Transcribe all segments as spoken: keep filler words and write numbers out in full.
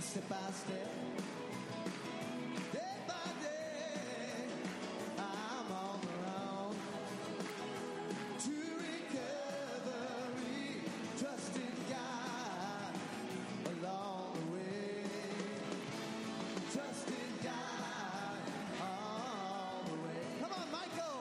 step by step, day by day, I'm on the road to recovery, trusting God along the way, trusting God all the way. Come on, Michael!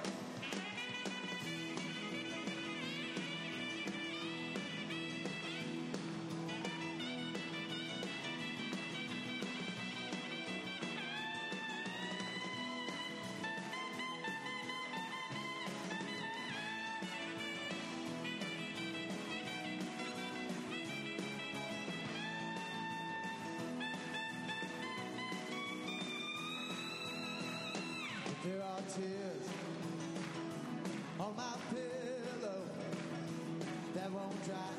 There are tears on my pillow that won't dry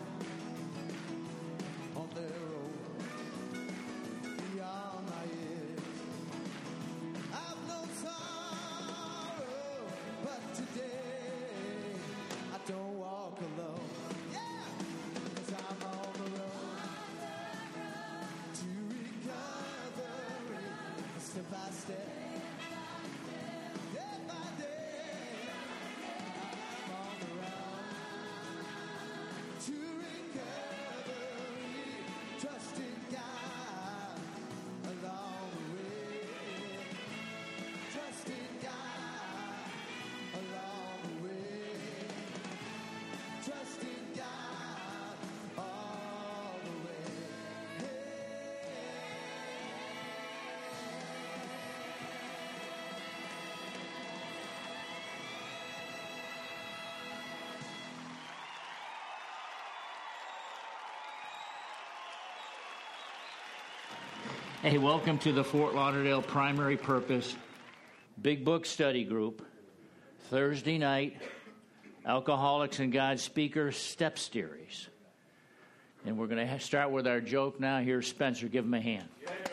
on their road beyond my ears. I've known sorrow, but today I don't walk alone. Yeah, 'cause I'm on the road to recovery, step by step. Hey, welcome to the Fort Lauderdale Primary Purpose Big Book Study Group. Thursday night, Alcoholics and God Speaker Step Series. And we're going to start with our joke now. Here's Spencer. Give him a hand.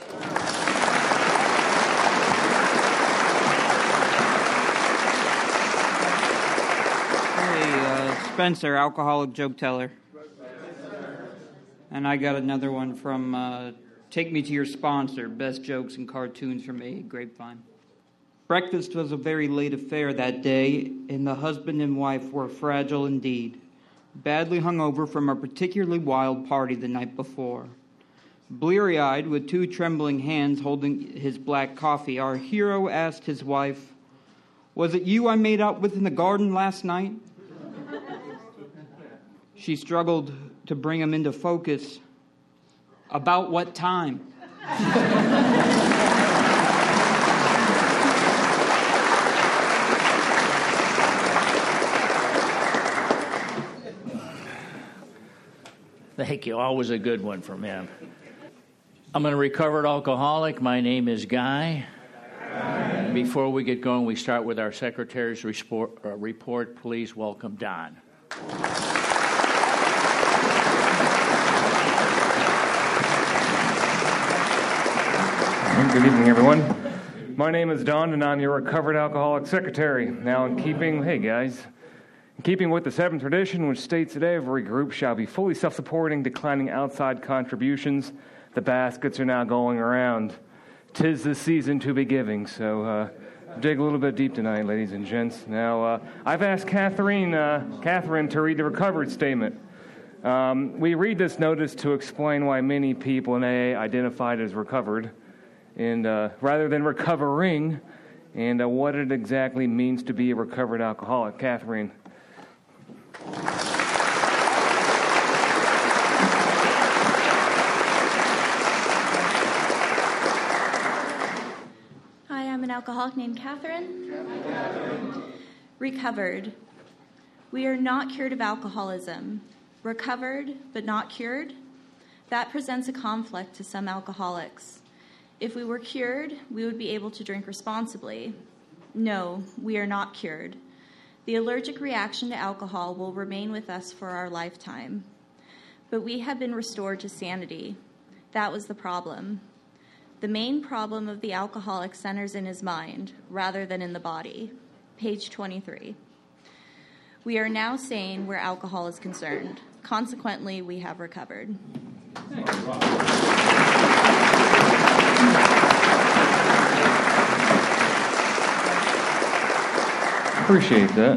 Hey, uh, Spencer, alcoholic joke teller. And I got another one from uh, Take Me to Your Sponsor, Best Jokes and Cartoons from A. Grapevine. Breakfast was a very late affair that day, and the husband and wife were fragile indeed, badly hungover from a particularly wild party the night before. Bleary-eyed, with two trembling hands holding his black coffee, our hero asked his wife, "Was it you I made out with in the garden last night?" She struggled to bring him into focus. "About what time?" Thank you. Always a good one from him. I'm an recovered alcoholic. My name is Guy. Hi. Before we get going, we start with our secretary's report. Uh, report. Please welcome Don. Good evening, everyone. My name is Don, and I'm your recovered alcoholic secretary. Now, in keeping, hey guys, in keeping with the seventh tradition, which states that every group shall be fully self-supporting, declining outside contributions, the baskets are now going around. 'Tis the season to be giving, so uh, dig a little bit deep tonight, ladies and gents. Now, uh, I've asked Catherine, uh, Catherine to read the recovered statement. Um, we read this notice to explain why many people in A A identified as recovered, and uh, rather than recovering, and uh, what it exactly means to be a recovered alcoholic. Catherine. Hi, I'm an alcoholic named Catherine. Recovered. We are not cured of alcoholism. Recovered, but not cured? That presents a conflict to some alcoholics. If we were cured, we would be able to drink responsibly. No, we are not cured. The allergic reaction to alcohol will remain with us for our lifetime. But we have been restored to sanity. That was the problem. The main problem of the alcoholic centers in his mind, rather than in the body. Page twenty-three. We are now sane where alcohol is concerned. Consequently, we have recovered. Thank you, Rob. Appreciate that.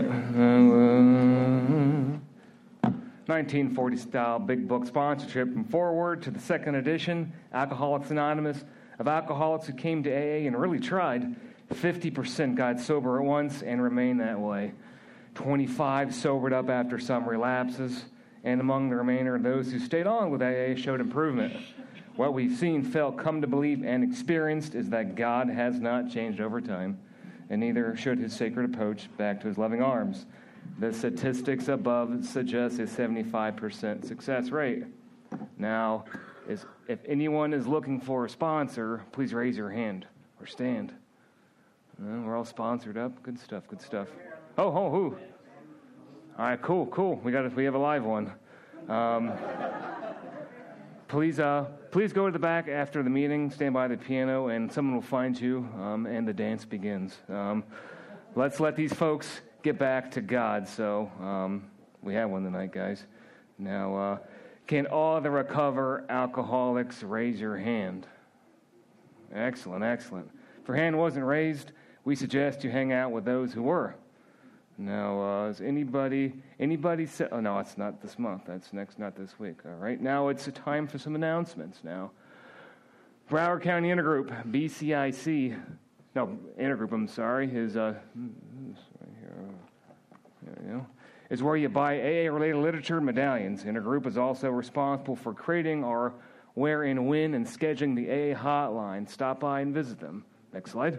Uh, nineteen forty style big book sponsorship from Forward to the second edition, Alcoholics Anonymous, of alcoholics who came to A A and really tried. fifty percent got sober at once and remained that way. twenty-five sobered up after some relapses, and among the remainder, those who stayed on with A A showed improvement. What we've seen, felt, come to believe, and experienced is that God has not changed over time, and neither should his sacred approach back to his loving arms. The statistics above suggest a seventy-five percent success rate. Now, is, if anyone is looking for a sponsor, please raise your hand or stand. Uh, we're all sponsored up. Good stuff, good stuff. Oh, oh, who? All right, cool, cool. We got a, we have a live one. Um, please, uh, please go to the back after the meeting. Stand by the piano, and someone will find you. Um, and the dance begins. Um, let's let these folks get back to God. So um, we have one tonight, guys. Now, uh, can all the recover alcoholics raise your hand? Excellent, excellent. If your hand wasn't raised, we suggest you hang out with those who were. Now, uh, is anybody, anybody say, oh, no, it's not this month. That's next, not this week. All right, now it's a time for some announcements now. Broward County Intergroup, B C I C, no, Intergroup, I'm sorry, is, uh, right here, there we go, is where you buy A A-related literature and medallions. Intergroup is also responsible for creating our where and when and scheduling the A A hotline. Stop by and visit them. Next slide.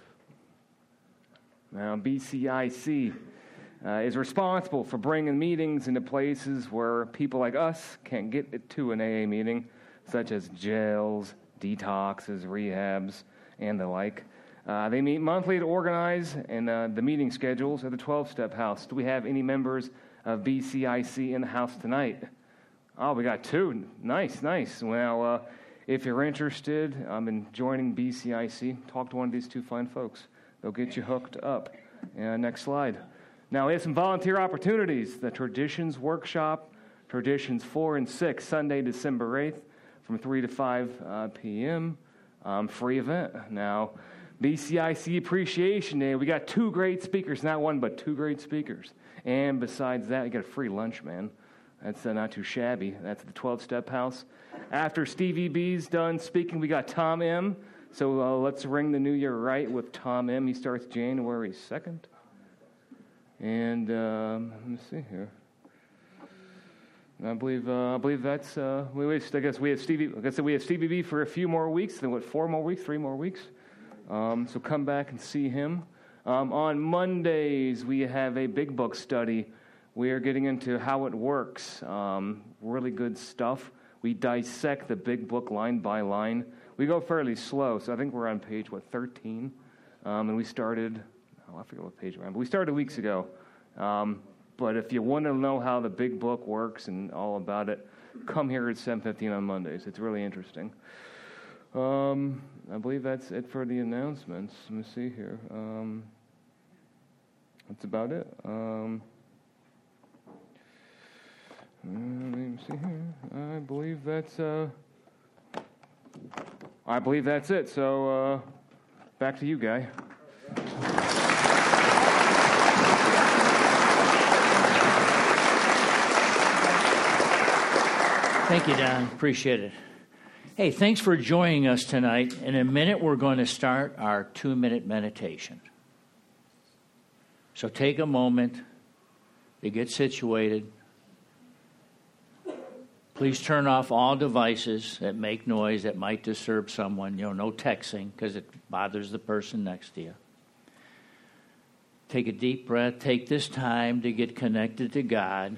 Now, B C I C uh, is responsible for bringing meetings into places where people like us can't get to an A A meeting, such as jails, detoxes, rehabs, and the like. Uh, they meet monthly to organize, and uh, the meeting schedules are the twelve-step house. Do we have any members of B C I C in the house tonight? Oh, we got two. Nice, nice. Well, uh, if you're interested um, in joining B C I C, talk to one of these two fine folks. They'll get you hooked up. And next slide. Now, we have some volunteer opportunities. The Traditions Workshop, Traditions four and six, Sunday, December eighth, from three to five uh, p.m., um, free event. Now, B C I C Appreciation Day, we got two great speakers, not one, but two great speakers. And besides that, you got a free lunch, man. That's uh, not too shabby. That's the twelve-step house. After Stevie B's done speaking, we got Tom M., So uh, let's ring the new year right with Tom M. He starts January second. And um, let me see here. I believe uh, I believe that's uh, we I guess we have Stevie. Like I said, we have Stevie B for a few more weeks. Then what? Four more weeks? Three more weeks? Um, so come back and see him. Um, on Mondays we have a big book study. We are getting into how it works. Um, really good stuff. We dissect the big book line by line. We go fairly slow, so I think we're on page, what, thirteen? Um, and we started, oh, I forget what page we're on, but we started weeks ago. Um, but if you want to know how the big book works and all about it, come here at seven fifteen on Mondays. It's really interesting. Um, I believe that's it for the announcements. Let me see here. Um, that's about it. Um, let me see here. I believe that's... Uh, I believe that's it. So, uh, back to you, Guy. Thank you, Don. Appreciate it. Hey, thanks for joining us tonight. In a minute, we're going to start our two-minute meditation. So take a moment to get situated. Please turn off all devices that make noise that might disturb someone. You know, no texting because it bothers the person next to you. Take a deep breath. Take this time to get connected to God.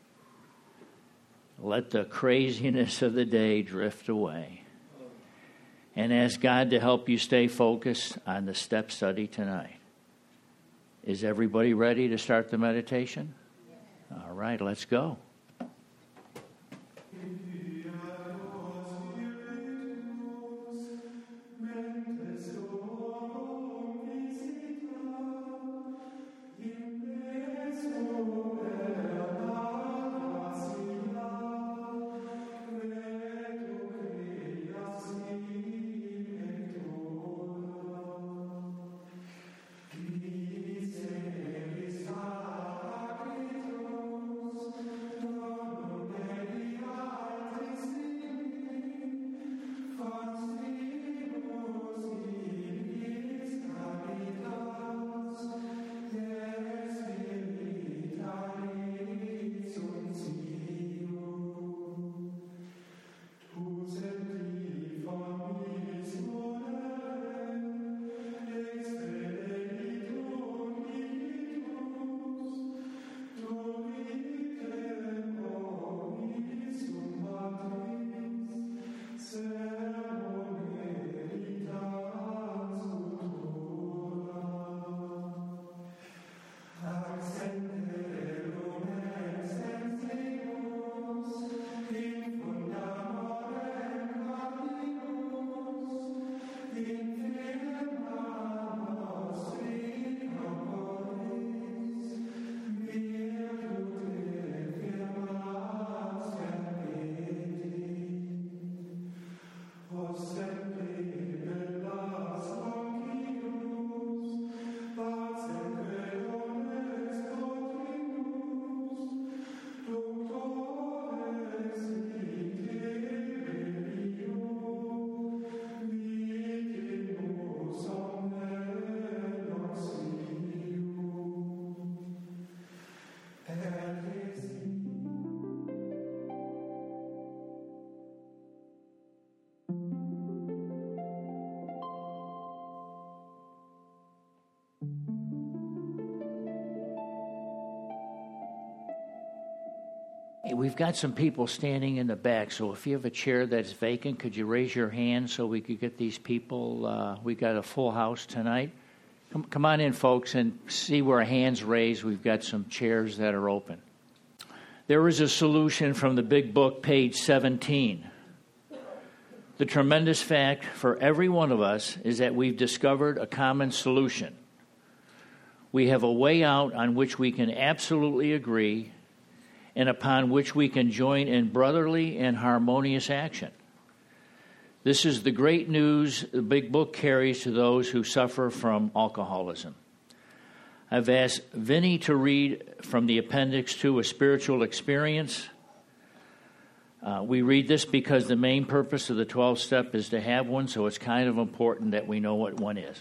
Let the craziness of the day drift away. And ask God to help you stay focused on the step study tonight. Is everybody ready to start the meditation? All right, let's go. Please, Hey, we've got some people standing in the back, so if you have a chair that's vacant, could you raise your hand so we could get these people? Uh, we got a full house tonight. Come, come on in, folks, and see where hands raised. We've got some chairs that are open. There is a solution from the big book, page seventeen. The tremendous fact for every one of us is that we've discovered a common solution. We have a way out on which we can absolutely agree and upon which we can join in brotherly and harmonious action. This is the great news the big book carries to those who suffer from alcoholism. I've asked Vinny to read from the appendix to A Spiritual Experience. Uh, we read this because the main purpose of the twelfth step is to have one, so it's kind of important that we know what one is.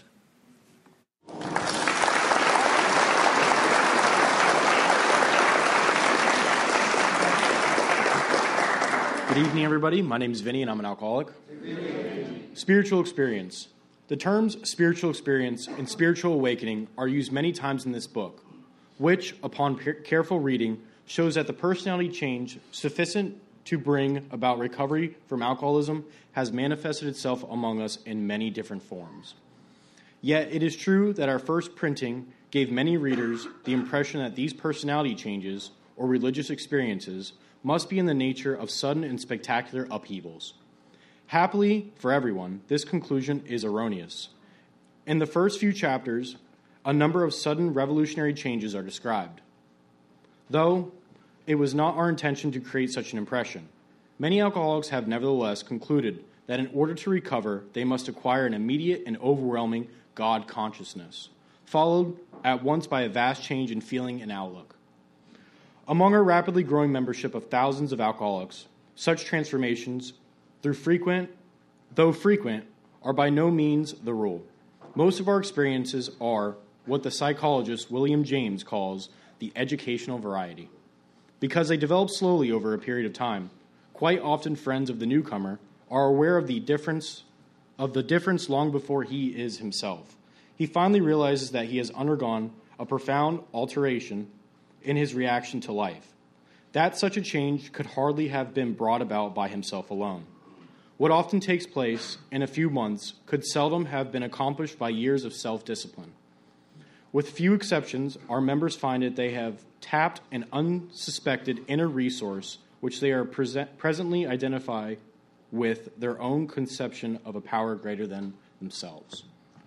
Good evening, everybody. My name is Vinny, and I'm an alcoholic. Spiritual experience. The terms spiritual experience and spiritual awakening are used many times in this book, which, upon careful reading, shows that the personality change sufficient to bring about recovery from alcoholism has manifested itself among us in many different forms. Yet it is true that our first printing gave many readers the impression that these personality changes, or religious experiences, must be in the nature of sudden and spectacular upheavals. Happily for everyone, this conclusion is erroneous. In the first few chapters, a number of sudden revolutionary changes are described. Though it was not our intention to create such an impression, many alcoholics have nevertheless concluded that in order to recover, they must acquire an immediate and overwhelming God consciousness, followed at once by a vast change in feeling and outlook. Among our rapidly growing membership of thousands of alcoholics, such transformations, through frequent, though frequent, are by no means the rule. Most of our experiences are what the psychologist William James calls the educational variety. Because they develop slowly over a period of time, quite often friends of the newcomer are aware of the difference of the difference long before he is himself. He finally realizes that he has undergone a profound alteration in his reaction to life, that such a change could hardly have been brought about by himself alone. What often takes place in a few months could seldom have been accomplished by years of self-discipline. With few exceptions, our members find that they have tapped an unsuspected inner resource which they are present, presently identify with their own conception of a power greater than themselves.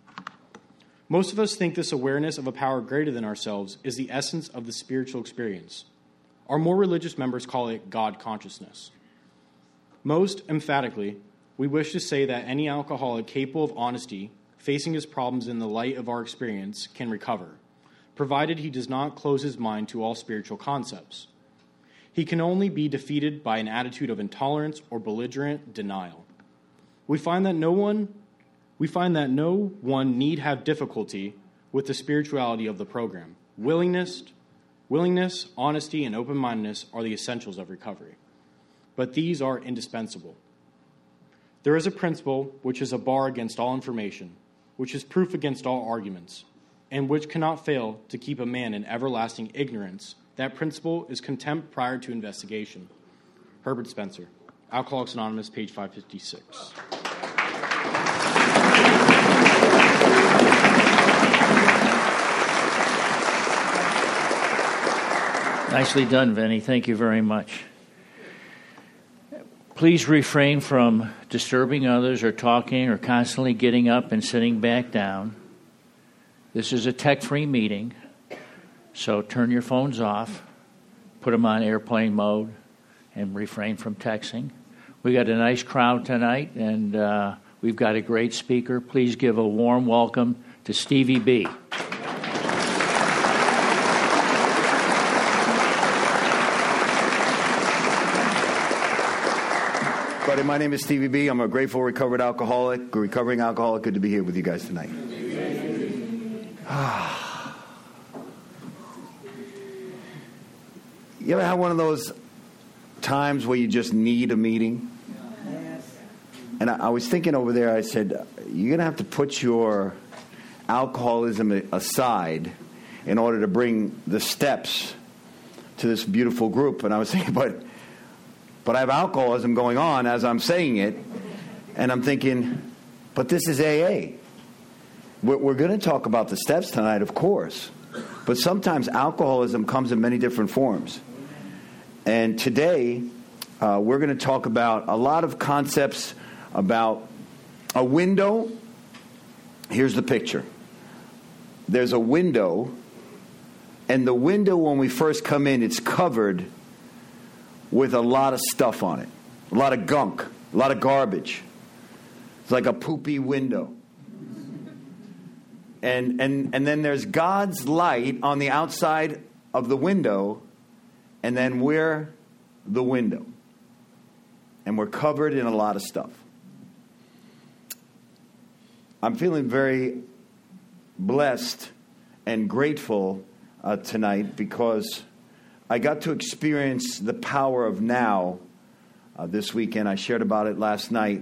Most of us think this awareness of a power greater than ourselves is the essence of the spiritual experience. Our more religious members call it God consciousness. Most emphatically, we wish to say that any alcoholic capable of honesty, facing his problems in the light of our experience, can recover, provided he does not close his mind to all spiritual concepts. He can only be defeated by an attitude of intolerance or belligerent denial. We find that no one We find that no one need have difficulty with the spirituality of the program. Willingness, willingness, honesty, and open-mindedness are the essentials of recovery. But these are indispensable. There is a principle which is a bar against all information, which is proof against all arguments, and which cannot fail to keep a man in everlasting ignorance. That principle is contempt prior to investigation. Herbert Spencer, Alcoholics Anonymous, page five fifty-six. Nicely done, Vinny. Thank you very much. Please refrain from disturbing others or talking or constantly getting up and sitting back down. This is a tech-free meeting, so turn your phones off, put them on airplane mode, and refrain from texting. We got a nice crowd tonight, and uh, we've got a great speaker. Please give a warm welcome to Stevie B. Buddy, my name is Stevie B. I'm a grateful recovered alcoholic, a recovering alcoholic. Good to be here with you guys tonight. You ever have one of those times where you just need a meeting? And I, I was thinking over there, I said, you're going to have to put your alcoholism aside in order to bring the steps to this beautiful group, and I was thinking, but, but I have alcoholism going on as I'm saying it, and I'm thinking, but this is A A. We're, we're going to talk about the steps tonight, of course, but sometimes alcoholism comes in many different forms. And today, uh, we're going to talk about a lot of concepts about a window. Here's the picture. There's a window, and the window, when we first come in, it's covered with a lot of stuff on it, a lot of gunk, a lot of garbage. It's like a poopy window. And, and, and then there's God's light on the outside of the window, and then we're the window. And we're covered in a lot of stuff. I'm feeling very blessed and grateful uh, tonight because I got to experience the power of now uh, this weekend. I shared about it last night.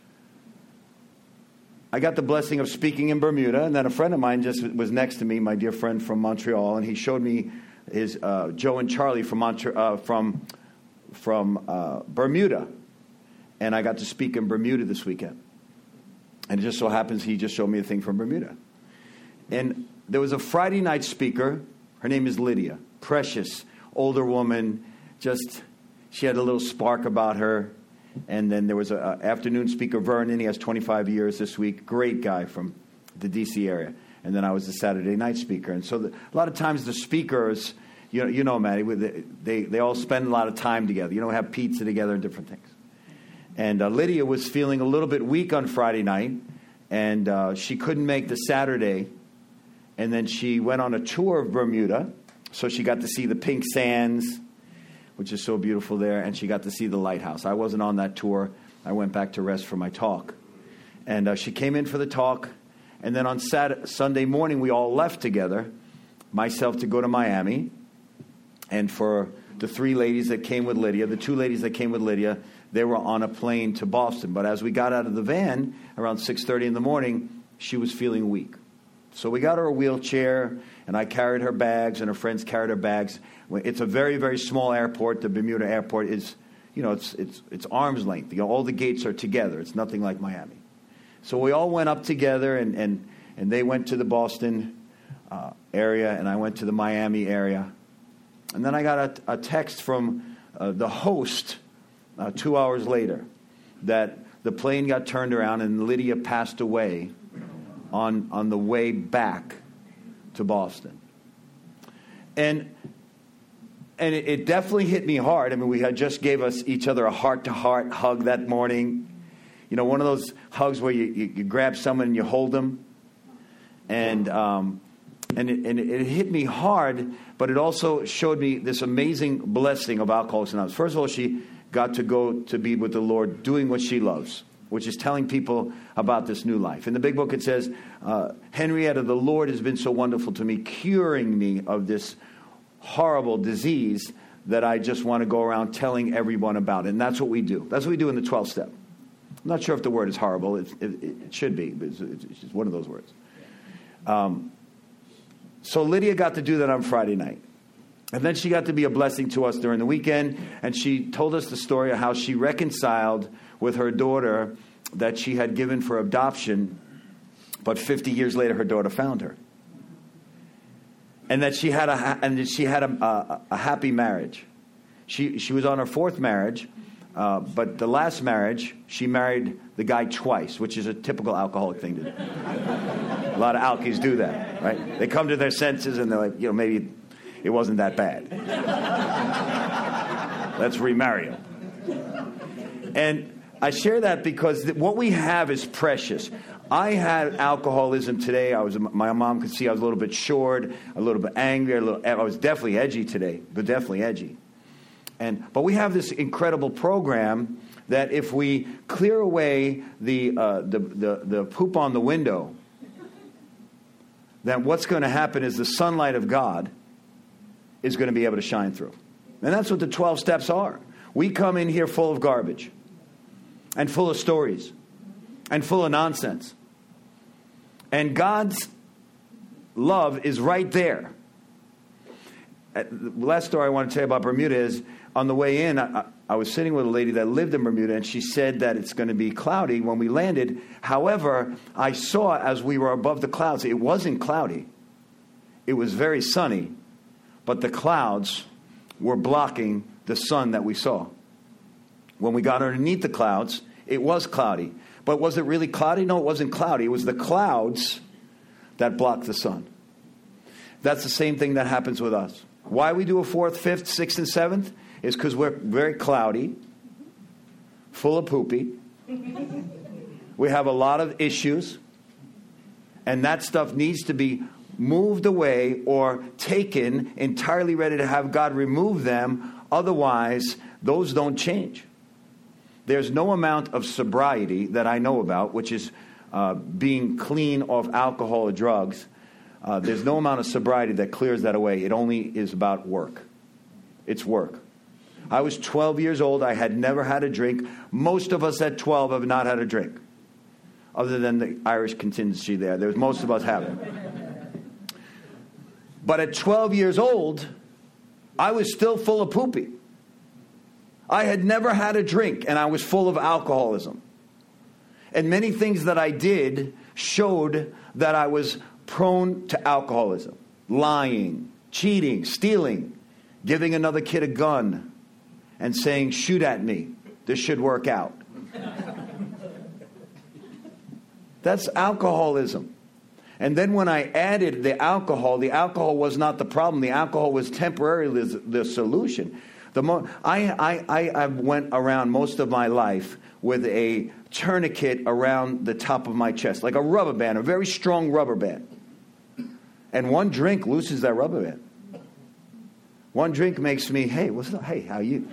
I got the blessing of speaking in Bermuda, and then a friend of mine just was next to me, my dear friend from Montreal, and he showed me his uh, Joe and Charlie from Montre- uh, from from uh, Bermuda, and I got to speak in Bermuda this weekend. And it just so happens he just showed me a thing from Bermuda. And there was a Friday night speaker. Her name is Lydia. Precious, older woman. Just, she had a little spark about her. And then there was an afternoon speaker, Vernon. He has twenty-five years this week. Great guy from the D C area. And then I was the Saturday night speaker. And so the, a lot of times the speakers, you know, you know, Maddie, they, they all spend a lot of time together. You know, have pizza together and different things. And uh, Lydia was feeling a little bit weak on Friday night, and uh, she couldn't make the Saturday. And then she went on a tour of Bermuda, so she got to see the pink sands, which is so beautiful there, and she got to see the lighthouse. I wasn't on that tour. I went back to rest for my talk. And uh, she came in for the talk, and then on Saturday, Sunday morning, we all left together, myself to go to Miami, and for the three ladies that came with Lydia, the two ladies that came with Lydia, they were on a plane to Boston. But as we got out of the van around six thirty in the morning, she was feeling weak. So we got her a wheelchair, and I carried her bags, and her friends carried her bags. It's a very, very small airport. The Bermuda airport is, you know, it's it's it's arm's length. You know, all the gates are together. It's nothing like Miami. So we all went up together, and, and, and they went to the Boston uh, area, and I went to the Miami area. And then I got a, a text from uh, the host Uh, two hours later, that the plane got turned around and Lydia passed away on on the way back to Boston. And and it, it definitely hit me hard. I mean, we had just gave us each other a heart-to-heart hug that morning. You know, one of those hugs where you, you, you grab someone and you hold them. And um, and, it, and it hit me hard, but it also showed me this amazing blessing of Alcoholics Anonymous. First of all, she got to go to be with the Lord doing what she loves, which is telling people about this new life. In the big book it says, uh, Henrietta, the Lord has been so wonderful to me, curing me of this horrible disease that I just want to go around telling everyone about it. And that's what we do. That's what we do in the twelfth step. I'm not sure if the word is horrible. It, it, it should be. But it's, it's just one of those words. Um, so Lydia got to do that on Friday night. And then she got to be a blessing to us during the weekend, and she told us the story of how she reconciled with her daughter that she had given for adoption, but fifty years later her daughter found her. And that she had a and that she had a, a, a happy marriage. She she was on her fourth marriage, uh, but the last marriage she married the guy twice, which is a typical alcoholic thing to do. A lot of alkies do that, right? They come to their senses and they're like, you know, maybe it wasn't that bad. Let's remarry him. And I share that because what we have is precious. I had alcoholism today. I was, my mom could see I was a little bit short, a little bit angry, a little, I was definitely edgy today, but definitely edgy. And but we have this incredible program that if we clear away the uh, the, the the poop on the window, then what's going to happen is the sunlight of God is going to be able to shine through. And that's what the twelve steps are. We come in here full of garbage and full of stories and full of nonsense. And God's love is right there. the last story I want to tell you about Bermuda is, on the way in, I, I was sitting with a lady that lived in Bermuda, and she said that it's going to be cloudy when we landed. However, I saw as we were above the clouds, it wasn't cloudy. It was very sunny, but the clouds were blocking the sun that we saw. When we got underneath the clouds, it was cloudy. But was it really cloudy? No, it wasn't cloudy. It was the clouds that blocked the sun. That's the same thing that happens with us. Why we do a fourth, fifth, sixth, and seventh is because we're very cloudy, full of poopy. We have a lot of issues, and that stuff needs to be moved away or taken, entirely ready to have God remove them. Otherwise, those don't change. There's no amount of sobriety that I know about, which is uh, being clean of alcohol or drugs. Uh, there's no amount of sobriety that clears that away. It only is about work. It's work. I was twelve years old. I had never had a drink. Most of us at twelve have not had a drink, other than the Irish contingency there. There's most of us haven't. But at twelve years old, I was still full of poopy. I had never had a drink, and I was full of alcoholism. And many things that I did showed that I was prone to alcoholism. Lying, cheating, stealing, giving another kid a gun, and saying, shoot at me. This should work out. That's alcoholism. And then when I added the alcohol, the alcohol was not the problem. The alcohol was temporarily the, the solution. The mo- I, I, I, I went around most of my life with a tourniquet around the top of my chest, like a rubber band, a very strong rubber band. And one drink loosens that rubber band. One drink makes me, hey, what's up? Hey, how are you?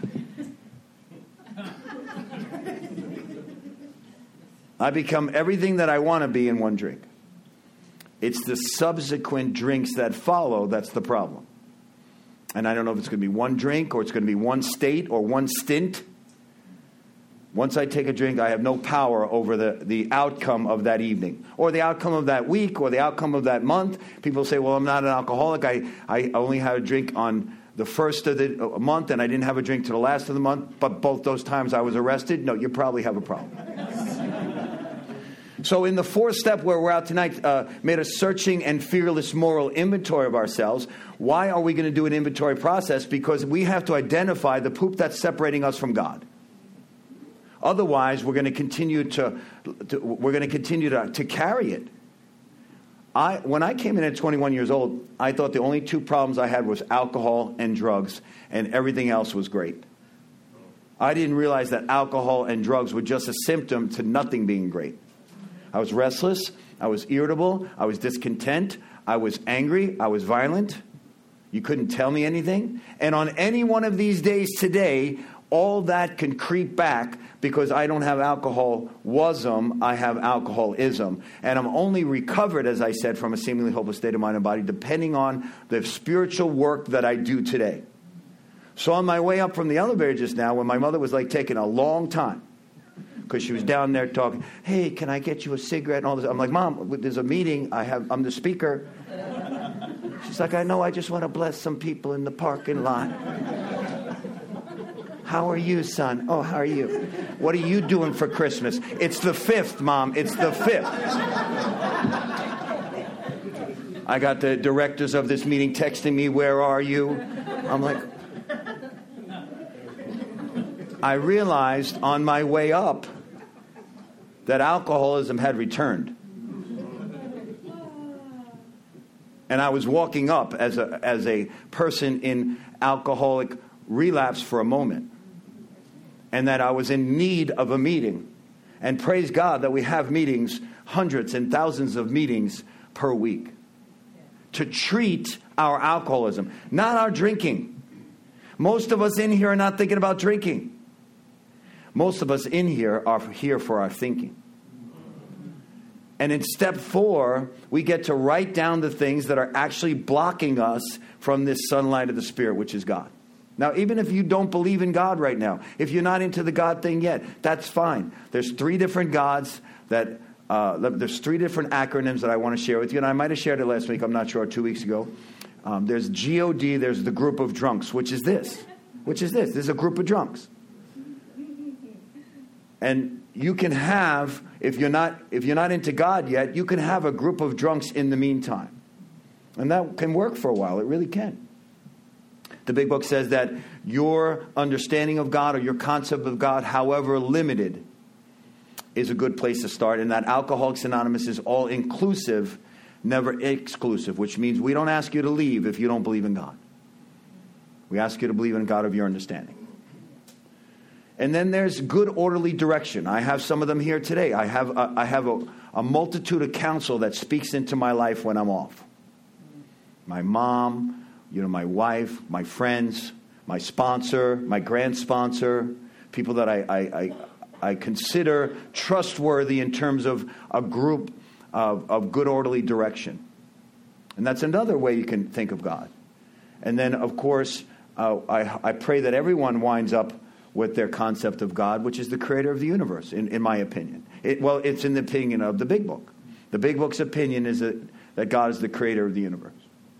I become everything that I want to be in one drink. It's the subsequent drinks that follow that's the problem. And I don't know if it's going to be one drink or it's going to be one state or one stint. Once I take a drink, I have no power over the, the outcome of that evening or the outcome of that week or the outcome of that month. People say, well, I'm not an alcoholic. I, I only had a drink on the first of the month and I didn't have a drink to the last of the month. But both those times I was arrested. No, you probably have a problem. So in the fourth step where we're out tonight, uh, made a searching and fearless moral inventory of ourselves. Why are we going to do an inventory process? Because we have to identify the poop that's separating us from God. Otherwise, we're going to continue to, to we're going to continue to, to carry it. I when I came in at twenty-one years old, I thought the only two problems I had was alcohol and drugs, and everything else was great. I didn't realize that alcohol and drugs were just a symptom to nothing being great. I was restless, I was irritable, I was discontent, I was angry, I was violent. You couldn't tell me anything. And on any one of these days today, all that can creep back because I don't have alcoholism, I have alcoholism. And I'm only recovered, as I said, from a seemingly hopeless state of mind and body, depending on the spiritual work that I do today. So on my way up from the elevator just now, when my mother was like taking a long time, because she was down there talking, hey, can I get you a cigarette and all this? I'm like, Mom, there's a meeting. I have, I'm the speaker. She's like, I know, I just want to bless some people in the parking lot. How are you, son? Oh, how are you? What are you doing for Christmas? It's the fifth, Mom. It's the fifth. I got the directors of this meeting texting me, where are you? I'm like, I realized on my way up that alcoholism had returned. And I was walking up as a as a person in alcoholic relapse for a moment. And that I was in need of a meeting. And praise God that we have meetings, hundreds and thousands of meetings per week, to treat our alcoholism, not our drinking. Most of us in here are not thinking about drinking. Most of us in here are here for our thinking. And in step four, we get to write down the things that are actually blocking us from this sunlight of the Spirit, which is God. Now, even if you don't believe in God right now, if you're not into the God thing yet, that's fine. There's three different gods that, uh, there's three different acronyms that I want to share with you. And I might have shared it last week, I'm not sure, two weeks ago. Um, there's G O D, there's the group of drunks, which is this. Which is this. There's a group of drunks. And you can have, if you're not if you're not into God yet, you can have a group of drunks in the meantime. And that can work for a while. It really can. The Big Book says that your understanding of God or your concept of God, however limited, is a good place to start. And that Alcoholics Anonymous is all inclusive, never exclusive, which means we don't ask you to leave if you don't believe in God. We ask you to believe in God of your understanding. And then there's good orderly direction. I have some of them here today. I have a, I have a, a multitude of counsel that speaks into my life when I'm off. My mom, you know, my wife, my friends, my sponsor, my grand sponsor, people that I, I, I, I consider trustworthy in terms of a group of, of good orderly direction. And that's another way you can think of God. And then, of course, uh, I, I pray that everyone winds up with their concept of God, which is the creator of the universe, in, in my opinion. It, well, it's in the opinion of the Big Book. The Big Book's opinion is that, that God is the creator of the universe.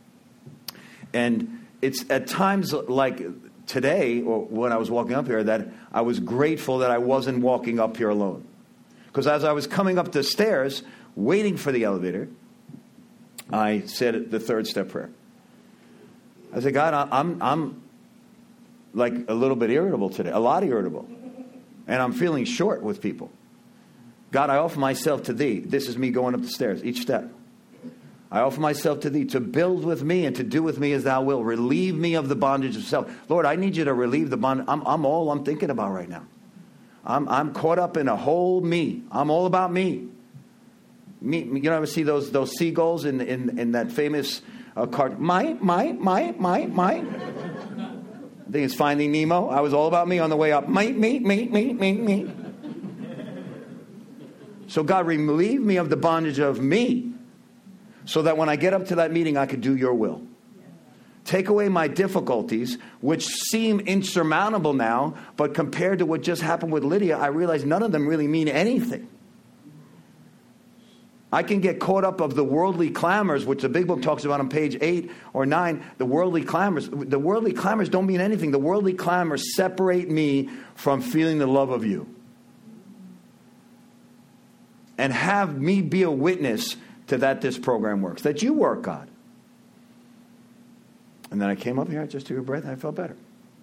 And it's at times like today, or when I was walking up here, that I was grateful that I wasn't walking up here alone. Because as I was coming up the stairs, waiting for the elevator, I said the third step prayer. I said, God, I'm I'm like a little bit irritable today, a lot irritable. And I'm feeling short with people. God, I offer myself to thee. This is me going up the stairs, each step. I offer myself to thee to build with me and to do with me as thou wilt. Relieve me of the bondage of self. Lord, I need you to relieve the bondage. I'm, I'm all I'm thinking about right now. I'm, I'm caught up in a whole me. I'm all about me. Me, you know, ever see those those seagulls in in, in that famous uh, cart? My, my, my, my, my. I think it's Finding Nemo. I was all about me on the way up. Me, me, me, me, me, me. So God, relieve me of the bondage of me, so that when I get up to that meeting, I could do your will. Take away my difficulties, which seem insurmountable now, but compared to what just happened with Lydia, I realize none of them really mean anything. I can get caught up of the worldly clamors, which the Big Book talks about on page eight or nine, the worldly clamors. The worldly clamors don't mean anything. The worldly clamors separate me from feeling the love of you. And have me be a witness to that this program works. That you work, God. And then I came up here, I just took a breath, and I felt better.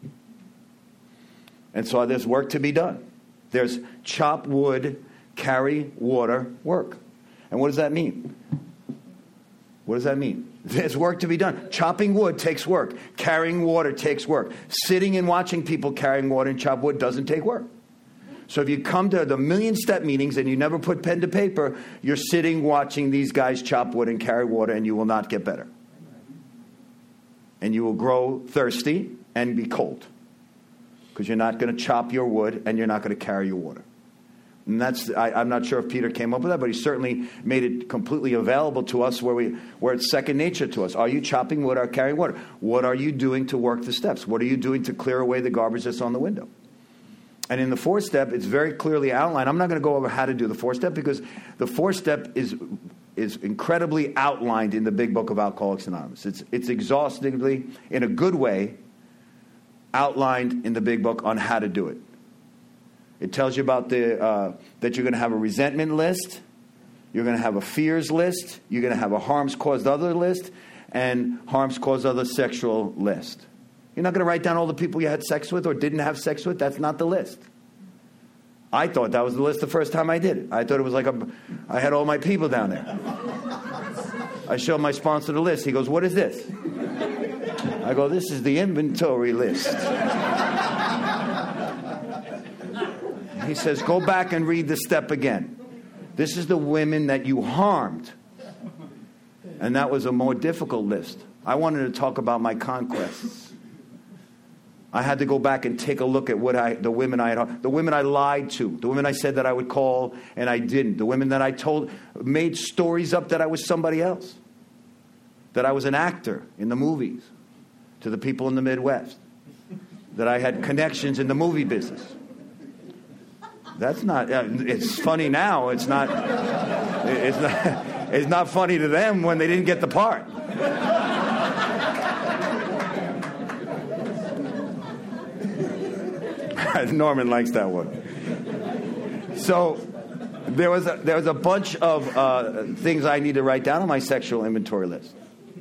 And so there's work to be done. There's chop wood, carry water, work. And what does that mean? What does that mean? There's work to be done. Chopping wood takes work. Carrying water takes work. Sitting and watching people carrying water and chop wood doesn't take work. So if you come to the million step meetings and you never put pen to paper, you're sitting watching these guys chop wood and carry water, and you will not get better. And you will grow thirsty and be cold. Because you're not going to chop your wood and you're not going to carry your water. And that's, I, I'm not sure if Peter came up with that, but he certainly made it completely available to us where we where it's second nature to us. Are you chopping wood or carrying water? What are you doing to work the steps? What are you doing to clear away the garbage that's on the window? And in the fourth step, it's very clearly outlined. I'm not going to go over how to do the fourth step because the fourth step is is incredibly outlined in the Big Book of Alcoholics Anonymous. It's it's exhaustively, in a good way, outlined in the Big Book on how to do it. It tells you about the uh, that you're going to have a resentment list, you're going to have a fears list, you're going to have a harms caused other list, and harms caused other sexual list. You're not going to write down all the people you had sex with or didn't have sex with. That's not the list. I thought that was the list the first time I did it. I thought it was like a, I had all my people down there. I showed my sponsor the list. He goes, "What is this?" I go, "This is the inventory list." He says, "Go back and read the step again. This is the women that you harmed." And that was a more difficult list. I wanted to talk about my conquests. I had to go back and take a look at what I, the women I had, the women I lied to, the women I said that I would call and I didn't, the women that I told, made stories up that I was somebody else, that I was an actor in the movies, to the people in the Midwest, that I had connections in the movie business. That's not, uh, it's funny now. It's not, it's not, it's not funny to them when they didn't get the part. Norman likes that one. So there was a, there was a bunch of uh, things I need to write down on my sexual inventory list.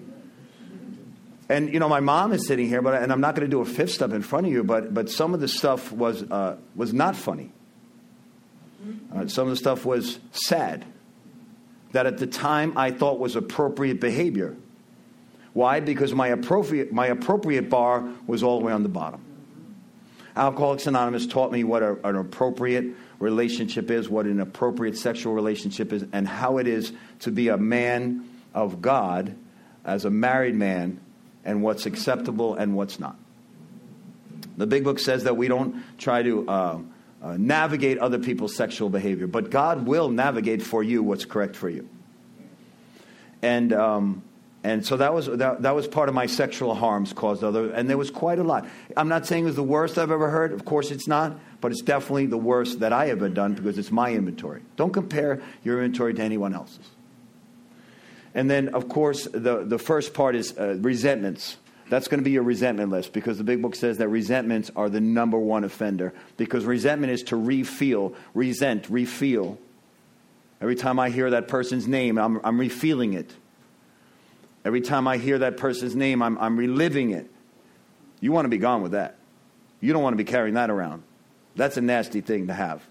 And, you know, my mom is sitting here, but and I'm not going to do a fifth step in front of you, but but some of the stuff was uh, was not funny. Uh, some of the stuff was sad. That at the time I thought was appropriate behavior. Why? Because my appropriate my appropriate bar was all the way on the bottom. Alcoholics Anonymous taught me what a, an appropriate relationship is, what an appropriate sexual relationship is, and how it is to be a man of God as a married man, and what's acceptable and what's not. The Big Book says that we don't try to uh, uh, navigate other people's sexual behavior, but God will navigate for you what's correct for you. And um, and so that was that, that was part of my sexual harms caused other, and there was quite a lot. I'm not saying it was the worst I've ever heard. Of course it's not, but it's definitely the worst that I ever done because it's my inventory. Don't compare your inventory to anyone else's. And then, of course, the, the first part is uh, resentments. That's going to be your resentment list because the Big Book says that resentments are the number one offender because resentment is to re-feel, resent, re-feel. Every time I hear that person's name, I'm, I'm re-feeling it. Every time I hear that person's name, I'm, I'm reliving it. You want to be gone with that. You don't want to be carrying that around. That's a nasty thing to have.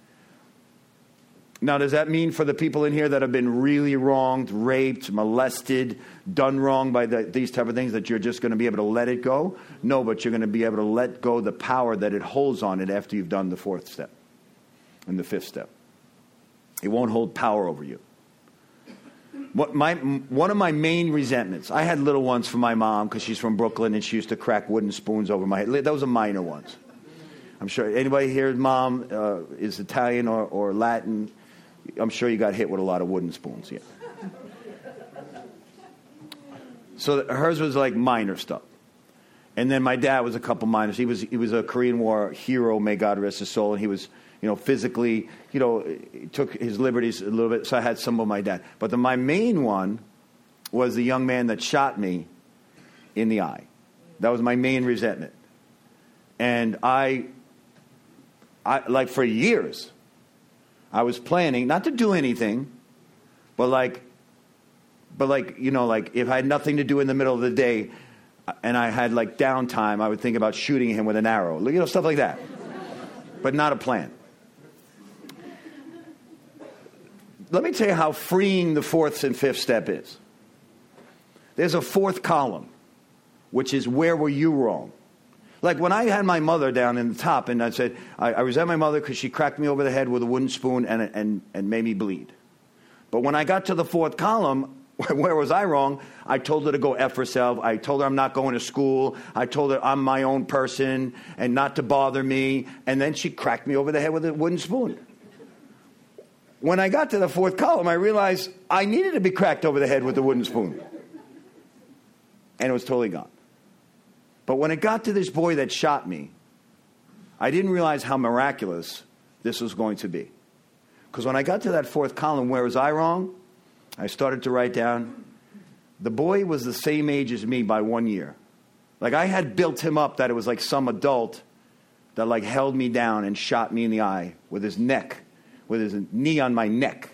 Now, does that mean for the people in here that have been really wronged, raped, molested, done wrong by the, these type of things that you're just going to be able to let it go? No, but you're going to be able to let go the power that it holds on it after you've done the fourth step and the fifth step. It won't hold power over you. What my one of my main resentments, I had little ones from my mom because she's from Brooklyn and she used to crack wooden spoons over my head. Those are minor ones. I'm sure anybody here's mom uh, is Italian or, or Latin. I'm sure you got hit with a lot of wooden spoons, yeah. So hers was like minor stuff. And then my dad was a couple minors. He was he was a Korean War hero, may God rest his soul, and he was, you know, physically, you know, took his liberties a little bit, so I had some of my dad. But the, my main one was the young man that shot me in the eye. That was my main resentment. And I, I like for years, I was planning not to do anything, but like, but like, you know, like if I had nothing to do in the middle of the day and I had like downtime, I would think about shooting him with an arrow, you know, stuff like that, but not a plan. Let me tell you how freeing the fourth and fifth step is. There's a fourth column, which is where were you wrong? Like when I had my mother down in the top and I said, I, I resent my mother because she cracked me over the head with a wooden spoon and, and, and made me bleed. But when I got to the fourth column, where was I wrong? I told her to go F herself. I told her I'm not going to school. I told her I'm my own person and not to bother me. And then she cracked me over the head with a wooden spoon. When I got to the fourth column, I realized I needed to be cracked over the head with a wooden spoon. And it was totally gone. But when it got to this boy that shot me, I didn't realize how miraculous this was going to be. Because when I got to that fourth column, where was I wrong? I started to write down, the boy was the same age as me by one year. Like I had built him up that it was like some adult that like held me down and shot me in the eye with his neck, with his knee on my neck.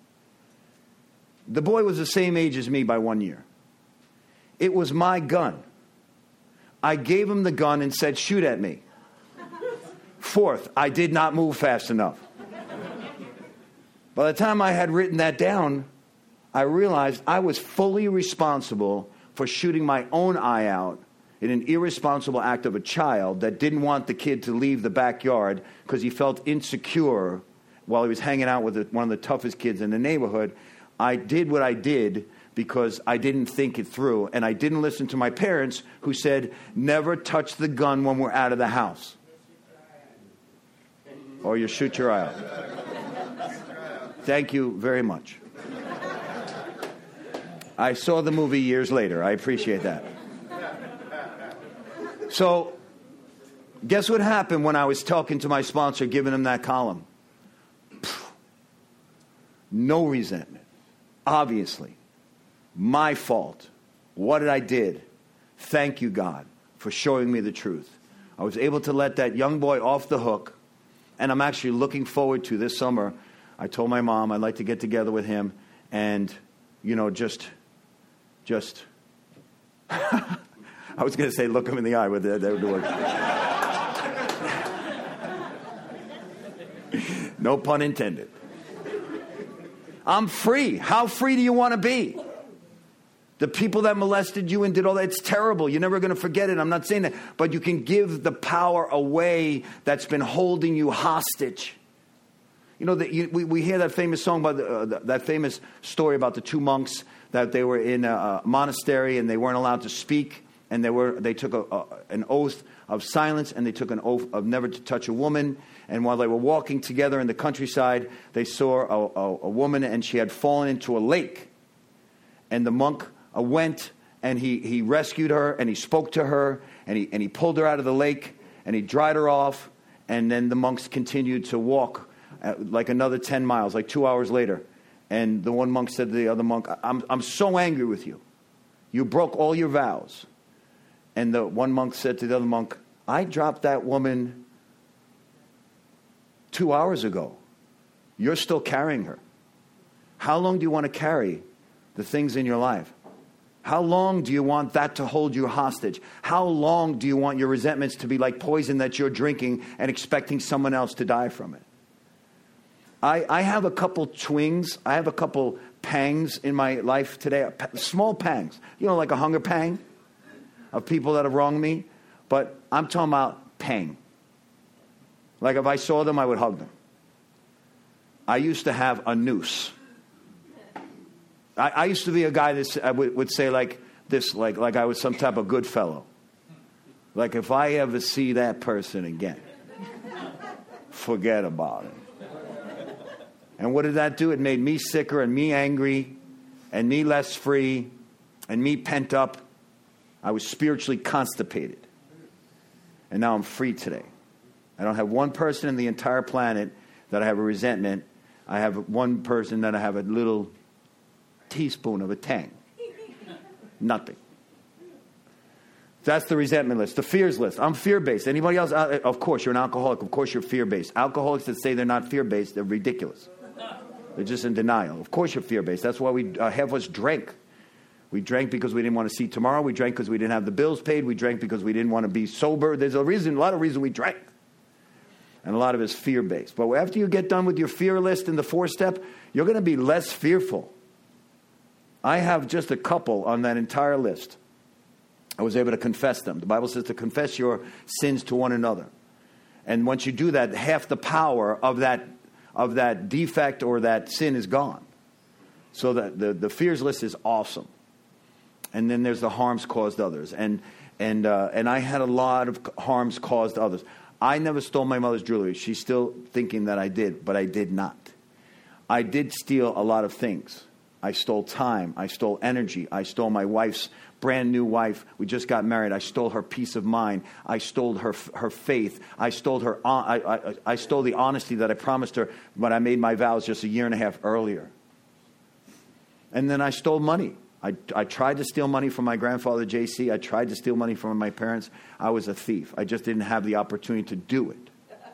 The boy was the same age as me by one year. It was my gun. I gave him the gun and said, shoot at me. Fourth, I did not move fast enough. By the time I had written that down, I realized I was fully responsible for shooting my own eye out in an irresponsible act of a child that didn't want the kid to leave the backyard because he felt insecure while he was hanging out with the, one of the toughest kids in the neighborhood. I did what I did because I didn't think it through, and I didn't listen to my parents who said, never touch the gun when we're out of the house. Or you shoot your eye out. Thank you very much. I saw the movie years later. I appreciate that. So, guess what happened when I was talking to my sponsor, giving him that column? No resentment. Obviously. My fault. What did I did? Thank you, God, for showing me the truth. I was able to let that young boy off the hook. And I'm actually looking forward to this summer. I told my mom I'd like to get together with him and, you know, just, just, I was going to say look him in the eye, but that, that would work. No pun intended. I'm free. How free do you want to be? The people that molested you and did all that, it's terrible. You're never going to forget it. I'm not saying that. But you can give the power away that's been holding you hostage. You know, the, you, we, we hear that famous song, about the, uh, the, that famous story about the two monks that they were in a, a monastery and they weren't allowed to speak. And they were they took a, a, an oath of silence, and they took an oath of never to touch a woman. And while they were walking together in the countryside, they saw a, a, a woman, and she had fallen into a lake. And the monk uh, went, and he, he rescued her, and he spoke to her, and he, and he pulled her out of the lake, and he dried her off. And then the monks continued to walk uh, like another ten miles, like two hours later. And the one monk said to the other monk, I'm, I'm so angry with you. You broke all your vows. And the one monk said to the other monk, I dropped that woman two hours ago. You're still carrying her. How long do you want to carry the things in your life? How long do you want that to hold you hostage? How long do you want your resentments to be like poison that you're drinking and expecting someone else to die from it? I, I have a couple twings. I have a couple pangs in my life today. Small pangs. You know, like a hunger pang of people that have wronged me. But I'm talking about pang. Like if I saw them, I would hug them. I used to have a noose. I, I used to be a guy that I would, would say like this, like, like I was some type of good fellow. Like if I ever see that person again, forget about it. And what did that do? It made me sicker and me angry and me less free and me pent up. I was spiritually constipated. And now I'm free today. I don't have one person in the entire planet that I have a resentment. I have one person that I have a little teaspoon of a tang. Nothing. That's the resentment list. The fears list. I'm fear-based. Anybody else? Of course, you're an alcoholic. Of course, you're fear-based. Alcoholics that say they're not fear-based, they're ridiculous. They're just in denial. Of course you're fear-based. That's why we uh, have us drank. We drank because we didn't want to see tomorrow. We drank because we didn't have the bills paid. We drank because we didn't want to be sober. There's a reason, a lot of reason we drank. And a lot of it is fear-based. But after you get done with your fear list in the four-step, you're going to be less fearful. I have just a couple on that entire list. I was able to confess them. The Bible says to confess your sins to one another. And once you do that, half the power of that of that defect or that sin is gone. So that the, the fears list is awesome. And then there's the harms caused others. And and uh, and I had a lot of harms caused others. I never stole my mother's jewelry. She's still thinking that I did, but I did not. I did steal a lot of things. I stole time. I stole energy. I stole my wife's brand new wife. We just got married. I stole her peace of mind. I stole her her faith. I stole her. I, I, I stole the honesty that I promised her when I made my vows just a year and a half earlier. And then I stole money. I, I tried to steal money from my grandfather, J C. I tried to steal money from my parents. I was a thief. I just didn't have the opportunity to do it.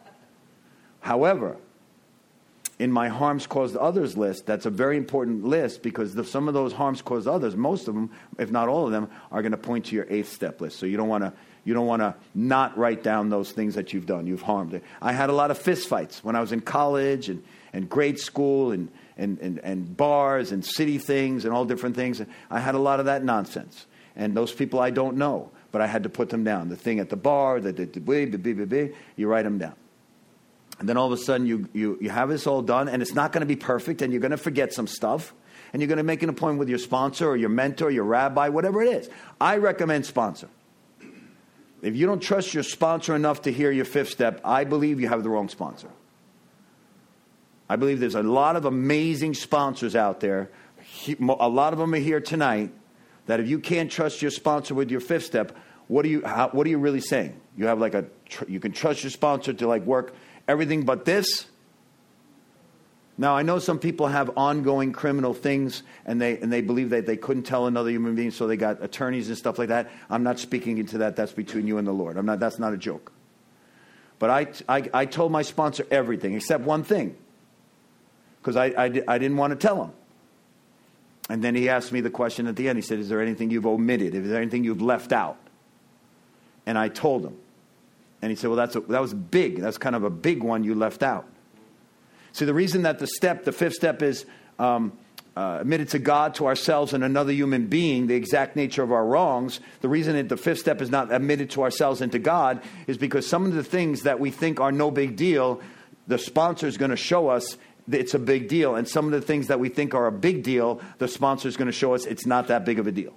However, in my harms caused others list, that's a very important list because the, some of those harms caused others, most of them, if not all of them, are going to point to your eighth step list. So you don't want to you don't want to not write down those things that you've done. You've harmed it. I had a lot of fist fights when I was in college and, and grade school and, and, and, and bars and city things and all different things. I had a lot of that nonsense. And those people I don't know, but I had to put them down. The thing at the bar, the, the, the, the, the, the, the you write them down. And then all of a sudden you, you, you have this all done, and it's not going to be perfect, and you're going to forget some stuff, and you're going to make an appointment with your sponsor or your mentor, your rabbi, whatever it is. I recommend sponsor. If you don't trust your sponsor enough to hear your fifth step, I believe you have the wrong sponsor. I believe there's a lot of amazing sponsors out there. A lot of them are here tonight, that if you can't trust your sponsor with your fifth step, what are you, how, what are you really saying? You have like a, you can trust your sponsor to like work everything but this. Now, I know some people have ongoing criminal things, and they and they believe that they couldn't tell another human being, so they got attorneys and stuff like that. I'm not speaking into that. That's between you and the Lord. I'm not. That's not a joke. But I, I, I told my sponsor everything except one thing, because I, I, I didn't want to tell him. And then he asked me the question at the end. He said, is there anything you've omitted? Is there anything you've left out? And I told him. And he said, well, that's a, that was big. That's kind of a big one you left out. See, the reason that the step, the fifth step is um, uh, admitted to God, to ourselves, and another human being, the exact nature of our wrongs. The reason that the fifth step is not admitted to ourselves and to God is because some of the things that we think are no big deal, the sponsor is going to show us that it's a big deal. And some of the things that we think are a big deal, the sponsor is going to show us it's not that big of a deal.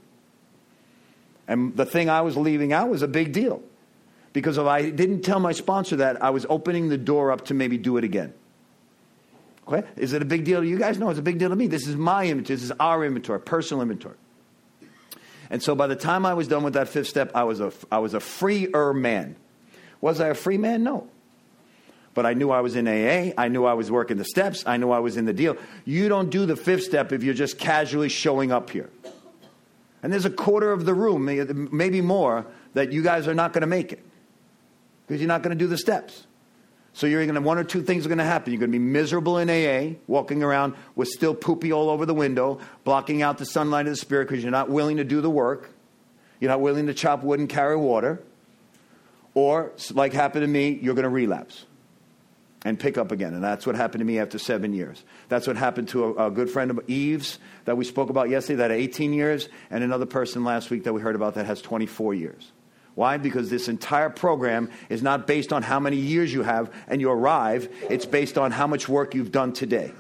And the thing I was leaving out was a big deal. Because if I didn't tell my sponsor that, I was opening the door up to maybe do it again. Okay? Is it a big deal to you guys? No, it's a big deal to me. This is my inventory. This is our inventory, personal inventory. And so by the time I was done with that fifth step, I was a, I was a freer man. Was I a free man? No. But I knew I was in A A. I knew I was working the steps. I knew I was in the deal. You don't do the fifth step if you're just casually showing up here. And there's a quarter of the room, maybe more, that you guys are not going to make it. Because you're not going to do the steps. So you're going to, one or two things are going to happen. You're going to be miserable in A A, walking around with still poopy all over the window, blocking out the sunlight of the Spirit because you're not willing to do the work. You're not willing to chop wood and carry water. Or, like happened to me, you're going to relapse and pick up again. And that's what happened to me after seven years. That's what happened to a, a good friend of Eve's that we spoke about yesterday that had eighteen years, and another person last week that we heard about that has twenty-four years. Why? Because this entire program is not based on how many years you have and you arrive. It's based on how much work you've done today.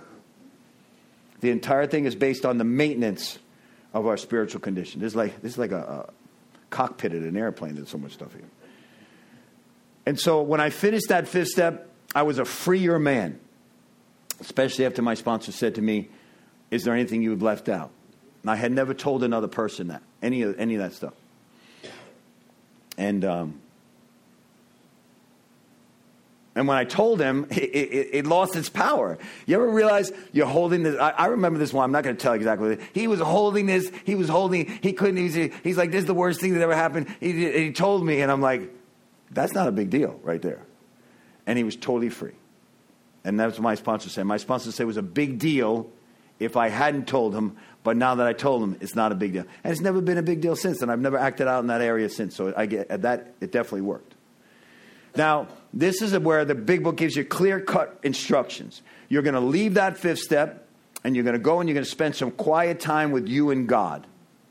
The entire thing is based on the maintenance of our spiritual condition. This is like, this is like a, a cockpit at an airplane. There's so much stuff here. And so when I finished that fifth step, I was a freer man, especially after my sponsor said to me, is there anything you've left out? And I had never told another person that, any of, any of that stuff. And um, and when I told him, it, it, it lost its power. You ever realize you're holding this? I, I remember this one. I'm not going to tell exactly what it is. He was holding this. He was holding. He couldn't. He's, he's like, this is the worst thing that ever happened. He, he told me, and I'm like, that's not a big deal right there. And he was totally free. And that's what my sponsor said. My sponsor said it was a big deal if I hadn't told him. But now that I told him, it's not a big deal. And it's never been a big deal since. And I've never acted out in that area since. So I get that. It definitely worked. Now, this is where the big book gives you clear-cut instructions. You're going to leave that fifth step, and you're going to go and you're going to spend some quiet time with you and God.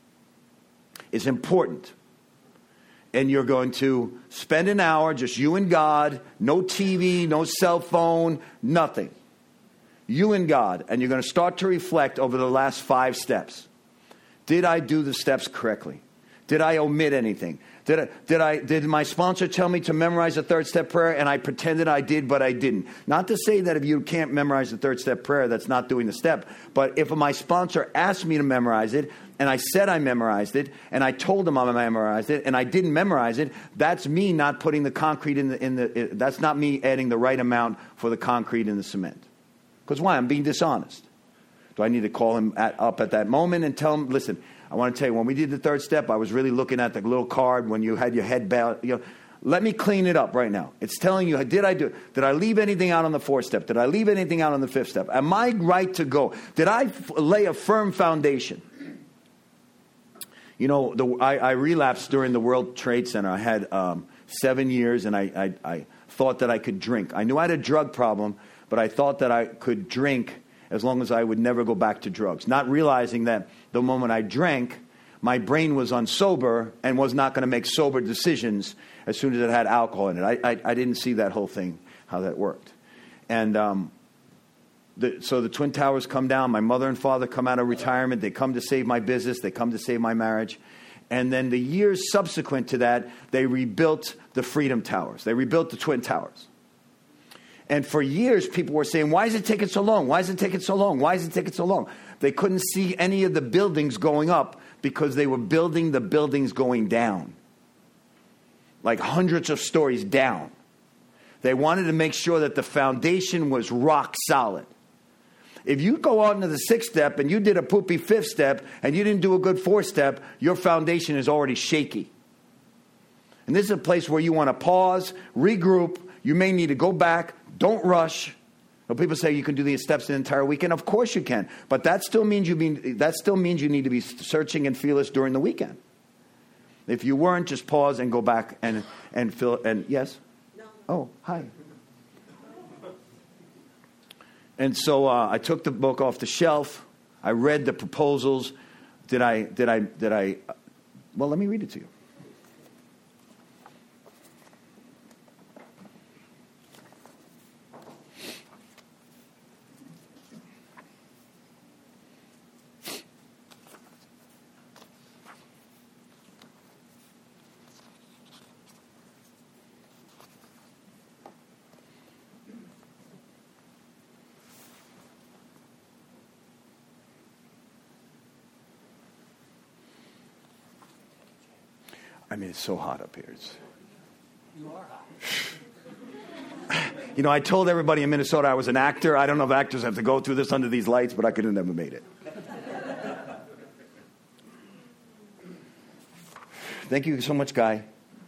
It's important. And you're going to spend an hour, just you and God, no T V, no cell phone, nothing. You and God, and you're going to start to reflect over the last five steps. Did I do the steps correctly? Did I omit anything? Did I, did I, did my sponsor tell me to memorize the third step prayer and I pretended I did, but I didn't? Not to say that if you can't memorize the third step prayer, that's not doing the step. But if my sponsor asked me to memorize it and I said I memorized it and I told him I memorized it and I didn't memorize it, that's me not putting the concrete in the, in the, that's not me adding the right amount for the concrete in the cement. Because why? I'm being dishonest. Do I need to call him at, up at that moment and tell him, listen, I want to tell you, when we did the third step, I was really looking at the little card when you had your head bowed. You know, let me clean it up right now. It's telling you, did I do? Did I leave anything out on the fourth step? Did I leave anything out on the fifth step? Am I right to go? Did I f- lay a firm foundation? You know, the, I, I relapsed during the World Trade Center. I had um, seven years, and I, I, I thought that I could drink. I knew I had a drug problem, but I thought that I could drink as long as I would never go back to drugs. Not realizing that the moment I drank, my brain was unsober and was not going to make sober decisions as soon as it had alcohol in it. I, I, I didn't see that whole thing, how that worked. And um, the, so the Twin Towers come down. My mother and father come out of retirement. They come to save my business. They come to save my marriage. And then the years subsequent to that, they rebuilt the Freedom Towers. They rebuilt the Twin Towers. And for years, people were saying, why is it taking so long? Why is it taking so long? Why is it taking so long? They couldn't see any of the buildings going up because they were building the buildings going down. Like hundreds of stories down. They wanted to make sure that the foundation was rock solid. If you go on to the sixth step and you did a poopy fifth step and you didn't do a good fourth step, your foundation is already shaky. And this is a place where you want to pause, regroup, You may need to go back. Don't rush. Well, people say you can do these steps an entire weekend. Of course you can. But that still means you mean, that still means you need to be searching and fearless during the weekend. If you weren't, just pause and go back and, and feel. And yes? No. Oh, hi. And so uh, I took the book off the shelf. I read the proposals. Did I, did I, did I, well, let me read it to you. I mean, it's so hot up here. It's... You are hot. You know, I told everybody in Minnesota I was an actor. I don't know if actors have to go through this under these lights, but I could have never made it. Thank you so much, Guy.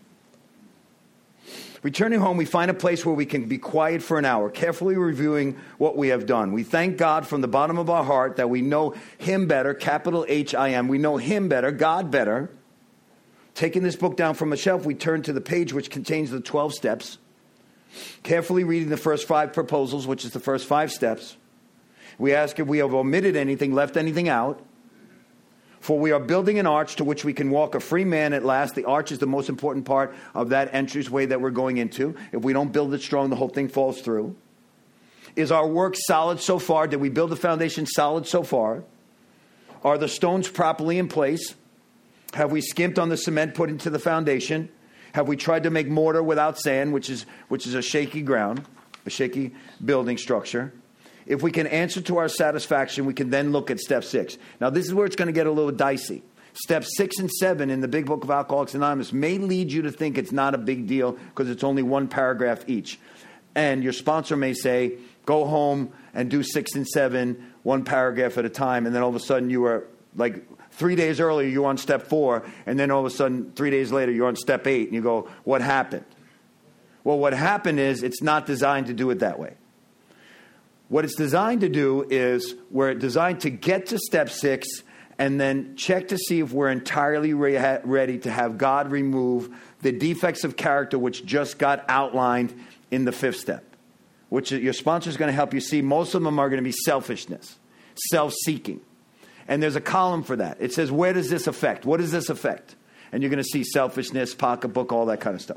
Returning home, we find a place where we can be quiet for an hour, carefully reviewing what we have done. We thank God from the bottom of our heart that we know Him better, capital H I M. We know Him better, God better. Taking this book down from a shelf, we turn to the page which contains the twelve steps. Carefully reading the first five proposals, which is the first five steps. We ask if we have omitted anything, left anything out. For we are building an arch to which we can walk a free man at last. The arch is the most important part of that entranceway that we're going into. If we don't build it strong, the whole thing falls through. Is our work solid so far? Did we build the foundation solid so far? Are the stones properly in place? Have we skimped on the cement put into the foundation? Have we tried to make mortar without sand, which is which is a shaky ground, a shaky building structure? If we can answer to our satisfaction, we can then look at step six. Now, this is where it's going to get a little dicey. Step six and seven in the Big Book of Alcoholics Anonymous may lead you to think it's not a big deal because it's only one paragraph each. And your sponsor may say, go home and do six and seven, one paragraph at a time, and then all of a sudden you are like... Three days earlier, you're on step four, and then all of a sudden, three days later, you're on step eight, and you go, what happened? Well, what happened is it's not designed to do it that way. What it's designed to do is we're designed to get to step six and then check to see if we're entirely re- ready to have God remove the defects of character which just got outlined in the fifth step, which your sponsor is going to help you see. Most of them are going to be selfishness, self-seeking. And there's a column for that. It says, where does this affect? What does this affect? And you're going to see selfishness, pocketbook, all that kind of stuff.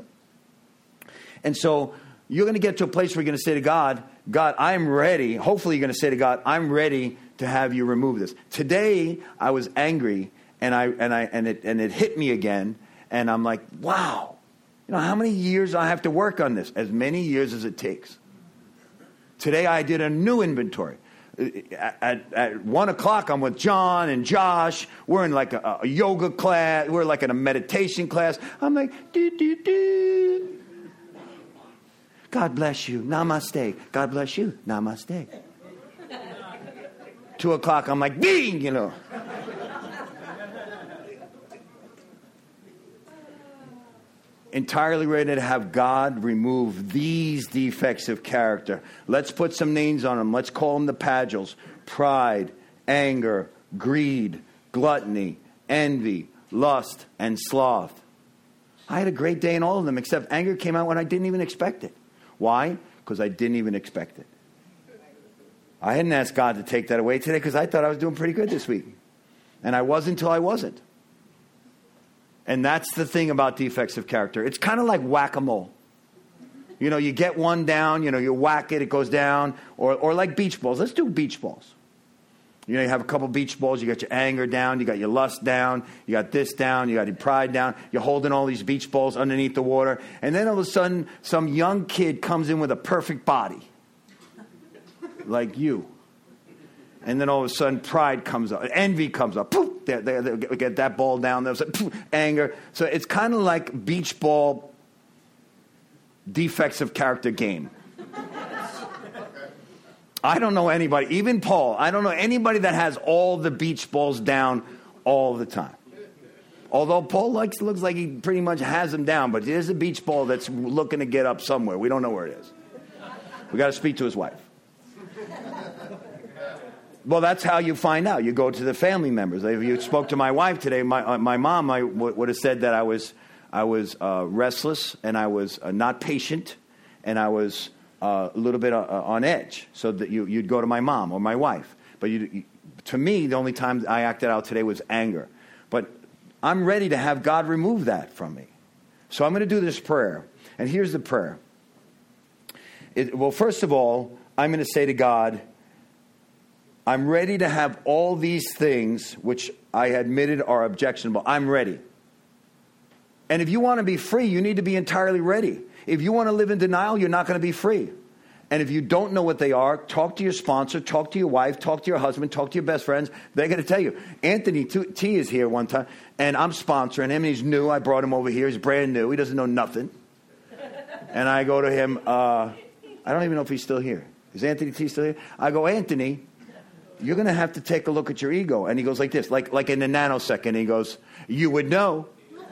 And so you're going to get to a place where you're going to say to God, God, I'm ready. Hopefully you're going to say to God, I'm ready to have you remove this. Today I was angry and I and I and it and it hit me again. And I'm like, wow, you know, how many years I have to work on this? As many years as it takes. Today I did a new inventory. At, at one o'clock, I'm with John and Josh. We're in like a, a yoga class. We're like in a meditation class. I'm like, do, do, do. God bless you. Namaste. God bless you. Namaste. Two o'clock, I'm like, ding, you know. Entirely ready to have God remove these defects of character. Let's put some names on them. Let's call them the Padules. Pride, anger, greed, gluttony, envy, lust, and sloth. I had a great day in all of them, except anger came out when I didn't even expect it. Why? Because I didn't even expect it. I hadn't asked God to take that away today because I thought I was doing pretty good this week. And I wasn't until I wasn't. And that's the thing about defects of character. It's kind of like whack-a-mole. You know, you get one down, you know, you whack it, it goes down. Or or like beach balls. Let's do beach balls. You know, you have a couple beach balls, you got your anger down, you got your lust down, you got this down, you got your pride down. You're holding all these beach balls underneath the water. And then all of a sudden, some young kid comes in with a perfect body. Like you. And then all of a sudden, pride comes up. Envy comes up. Poof, they, they, they get that ball down. There's like, poof, anger. So it's kind of like beach ball defects of character game. I don't know anybody, even Paul, I don't know anybody that has all the beach balls down all the time. Although Paul likes, looks like he pretty much has them down, but there's a beach ball that's looking to get up somewhere. We don't know where it is. We got to speak to his wife. Well, that's how you find out. You go to the family members. If you spoke to my wife today, my uh, my mom I w- would have said that I was I was uh, restless and I was uh, not patient and I was uh, a little bit uh, on edge. So that you you'd go to my mom or my wife. But you, you, to me, the only time I acted out today was anger. But I'm ready to have God remove that from me. So I'm going to do this prayer. And here's the prayer. It, well, first of all, I'm going to say to God, I'm ready to have all these things which I admitted are objectionable. I'm ready. And if you want to be free, you need to be entirely ready. If you want to live in denial, you're not going to be free. And if you don't know what they are, talk to your sponsor, talk to your wife, talk to your husband, talk to your best friends. They're going to tell you. Anthony T is here one time, and I'm sponsoring him, and he's new. I brought him over here. He's brand new. He doesn't know nothing. And I go to him. Uh, I don't even know if he's still here. Is Anthony T still here? I go, Anthony, you're going to have to take a look at your ego. And he goes like this, like, like in a nanosecond. He goes, you would know.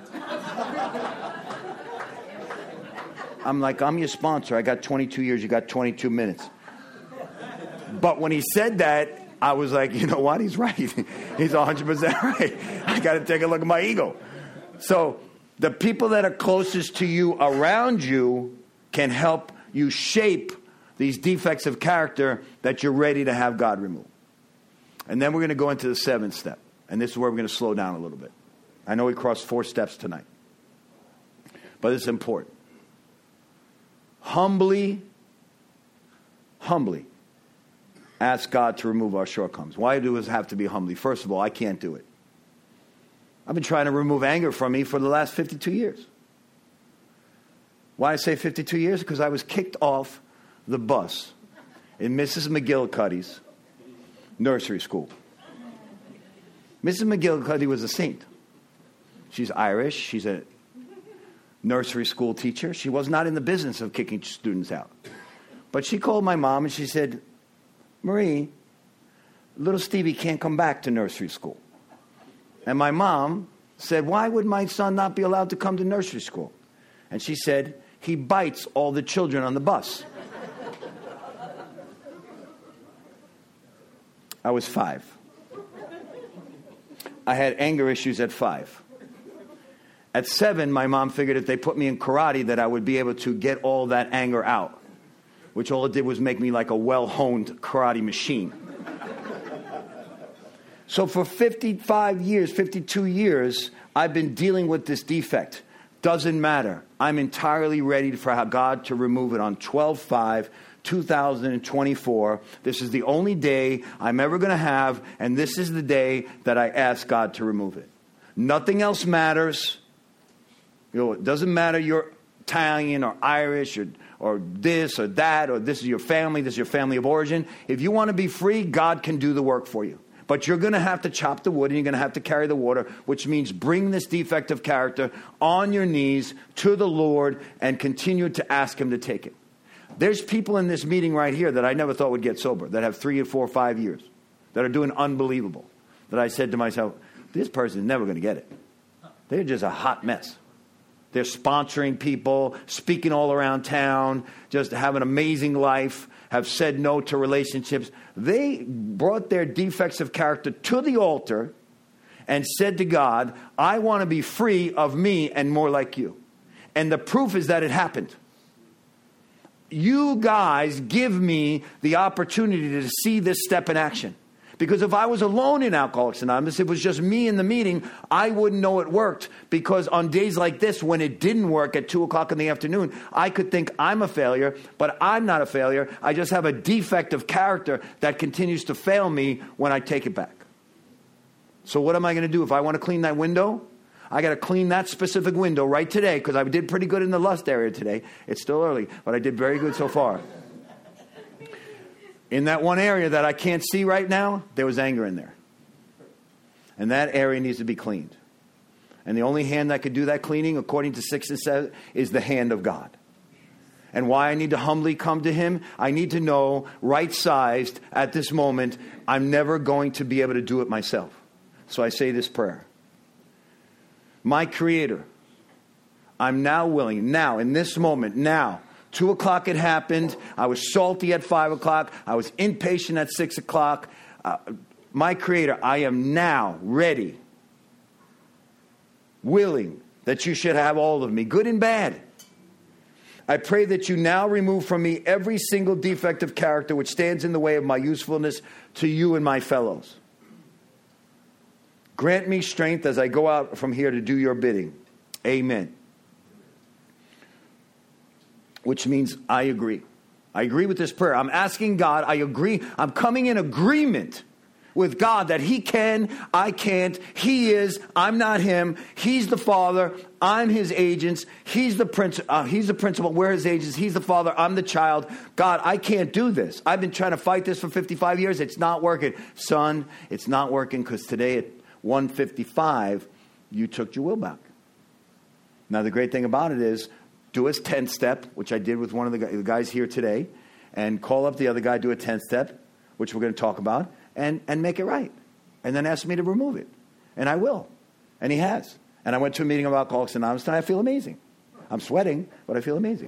I'm like, I'm your sponsor. I got twenty-two years. You got twenty-two minutes. But when he said that, I was like, you know what? He's right. He's one hundred percent right. I got to take a look at my ego. So the people that are closest to you around you can help you shape these defects of character that you're ready to have God remove. And then we're going to go into the seventh step. And this is where we're going to slow down a little bit. I know we crossed four steps tonight. But it's important. Humbly, humbly ask God to remove our shortcomings. Why do we have to be humbly? First of all, I can't do it. I've been trying to remove anger from me for the last fifty-two years. Why I say fifty-two years? Because I was kicked off the bus in Missus McGillicuddy's nursery school. Missus McGillicuddy was a saint. She's Irish. She's a nursery school teacher. She was not in the business of kicking students out. But she called my mom and she said, Marie, little Stevie can't come back to nursery school. And my mom said, why would my son not be allowed to come to nursery school? And she said, he bites all the children on the bus. I was five. I had anger issues at five. At seven, my mom figured if they put me in karate that I would be able to get all that anger out, which all it did was make me like a well-honed karate machine. So for fifty-five years, fifty-two years, I've been dealing with this defect. Doesn't matter. I'm entirely ready for God to remove it on twelve five two thousand twenty-four. This is the only day I'm ever going to have, and this is the day that I ask God to remove it. Nothing else matters. You know, it doesn't matter you're Italian or Irish or, or this or that, or this is your family, this is your family of origin. If you want to be free, God can do the work for you. But you're going to have to chop the wood and you're going to have to carry the water, which means bring this defect of character on your knees to the Lord and continue to ask Him to take it. There's people in this meeting right here that I never thought would get sober, that have three or four or five years, that are doing unbelievable, that I said to myself, this person is never going to get it. They're just a hot mess. They're sponsoring people, speaking all around town, just have an amazing life, have said no to relationships. They brought their defects of character to the altar and said to God, I want to be free of me and more like you. And the proof is that it happened. You guys give me the opportunity to see this step in action. Because if I was alone in Alcoholics Anonymous, if it was just me in the meeting, I wouldn't know it worked. Because on days like this, when it didn't work at two o'clock in the afternoon, I could think I'm a failure, but I'm not a failure. I just have a defect of character that continues to fail me when I take it back. So what am I going to do? If I want to clean that window, I got to clean that specific window right today, because I did pretty good in the lust area today. It's still early, but I did very good so far. In that one area that I can't see right now, there was anger in there. And that area needs to be cleaned. And the only hand that could do that cleaning, according to six and seven, is the hand of God. And why I need to humbly come to Him, I need to know, right-sized at this moment, I'm never going to be able to do it myself. So I say this prayer. my Creator, I'm now willing, now, in this moment, now, two o'clock it happened, I was salty at five o'clock, I was impatient at six o'clock. Uh, my Creator, I am now ready, willing that you should have all of me, good and bad. I pray that you now remove from me every single defect of character which stands in the way of my usefulness to you and my fellows. Grant me strength as I go out from here to do your bidding. Amen. Which means I agree. I agree with this prayer. I'm asking God, I agree. I'm coming in agreement with God that He can, I can't, He is, I'm not Him, He's the Father, I'm His agents, He's the prince, uh, He's the principal, we're His agents, He's the Father, I'm the child. God, I can't do this. I've been trying to fight this for fifty-five years. It's not working. Son, it's not working because today at one fifty-five, you took your will back. Now, the great thing about it is, do a ten step, which I did with one of the guys here today, and call up the other guy, do a ten step, which we're going to talk about, and, and make it right. And then ask me to remove it. And I will. And he has. And I went to a meeting of Alcoholics Anonymous, and I feel amazing. I'm sweating, but I feel amazing.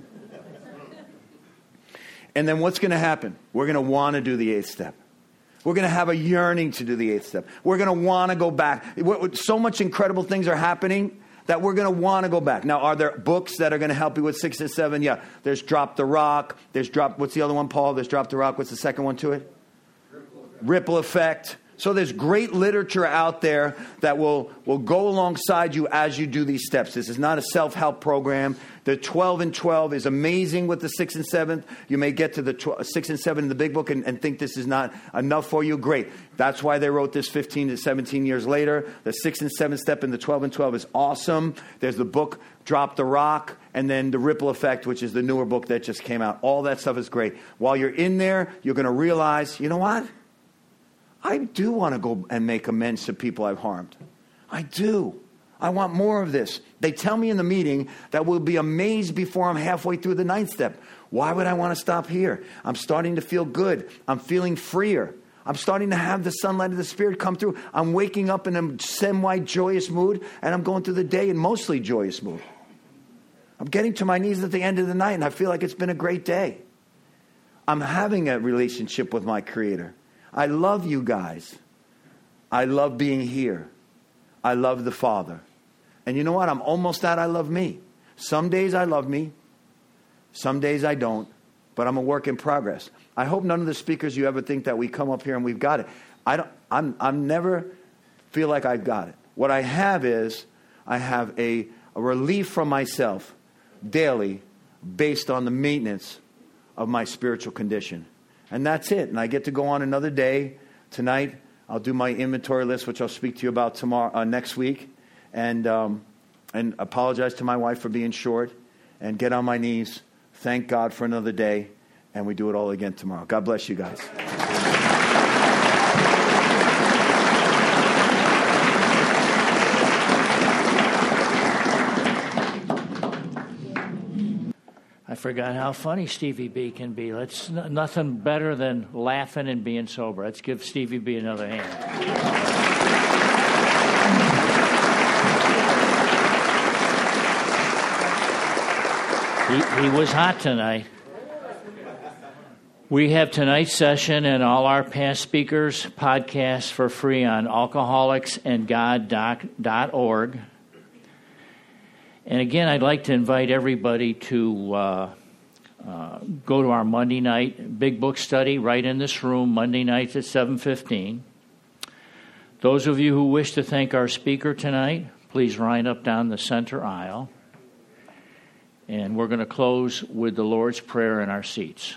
And then what's going to happen? We're going to want to do the eighth step. We're going to have a yearning to do the eighth step. We're going to want to go back. So much incredible things are happening that we're going to want to go back. Now, are there books that are going to help you with six and seven? Yeah. There's Drop the Rock. There's Drop, what's the other one, Paul? There's Drop the Rock. What's the second one to it? Ripple Effect. Ripple Effect. So there's great literature out there that will, will go alongside you as you do these steps. This is not a self-help program. The twelve and twelve is amazing with the six and seventh. You may get to the tw- six and seven in the big book and, and think this is not enough for you. Great. That's why they wrote this fifteen to seventeen years later. The six and seven step in the twelve and twelve is awesome. There's the book Drop the Rock, and then the Ripple Effect, which is the newer book that just came out. All that stuff is great. While you're in there, you're going to realize, you know what? I do want to go and make amends to people I've harmed. I do. I want more of this. They tell me in the meeting that we'll be amazed before I'm halfway through the ninth step. Why would I want to stop here? I'm starting to feel good. I'm feeling freer. I'm starting to have the sunlight of the Spirit come through. I'm waking up in a semi joyous mood, and I'm going through the day in mostly joyous mood. I'm getting to my knees at the end of the night, and I feel like it's been a great day. I'm having a relationship with my Creator. I love you guys. I love being here. I love the Father. And you know what? I'm almost at I love me. Some days I love me. Some days I don't. But I'm a work in progress. I hope none of the speakers you ever think that we come up here and we've got it. I don't, I'm, I'm never feel like I've got it. What I have is I have a, a relief from myself daily based on the maintenance of my spiritual condition. And that's it. And I get to go on another day. Tonight, I'll do my inventory list, which I'll speak to you about tomorrow, uh, next week. And um, and apologize to my wife for being short. And get on my knees. Thank God for another day. And we do it all again tomorrow. God bless you guys. I forgot how funny Stevie B can be. Let's n- nothing better than laughing and being sober. Let's give Stevie B another hand. he, he was hot tonight. We have tonight's session and all our past speakers' podcasts for free on alcoholics and god dot org. And again, I'd like to invite everybody to uh, uh, go to our Monday night big book study right in this room, Monday nights at seven fifteen. Those of you who wish to thank our speaker tonight, please line up down the center aisle. And we're going to close with the Lord's Prayer in our seats.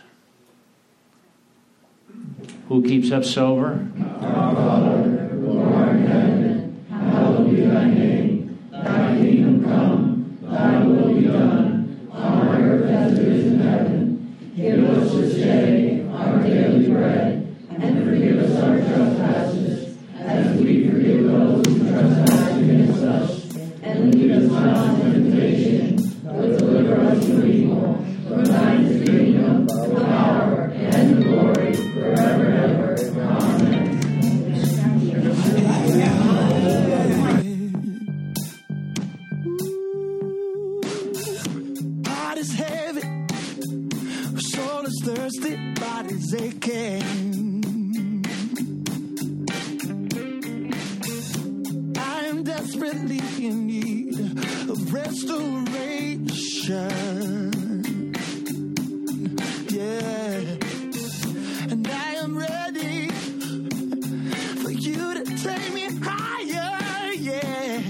Who keeps us sober? Our Father, who art in heaven, hallowed be thy name. Thy kingdom come. Thy will be done, on earth as it is in heaven. Give us this day our daily bread, and forgive us our trespasses, as we forgive those who trespass against us. And lead us not into temptation, but deliver us from evil. For thine is the kingdom, the power, and the glory, forever and ever. Amen. his thirsty body's aching. I am desperately in need of restoration. Yeah, and I am ready for you to take me higher. Yeah,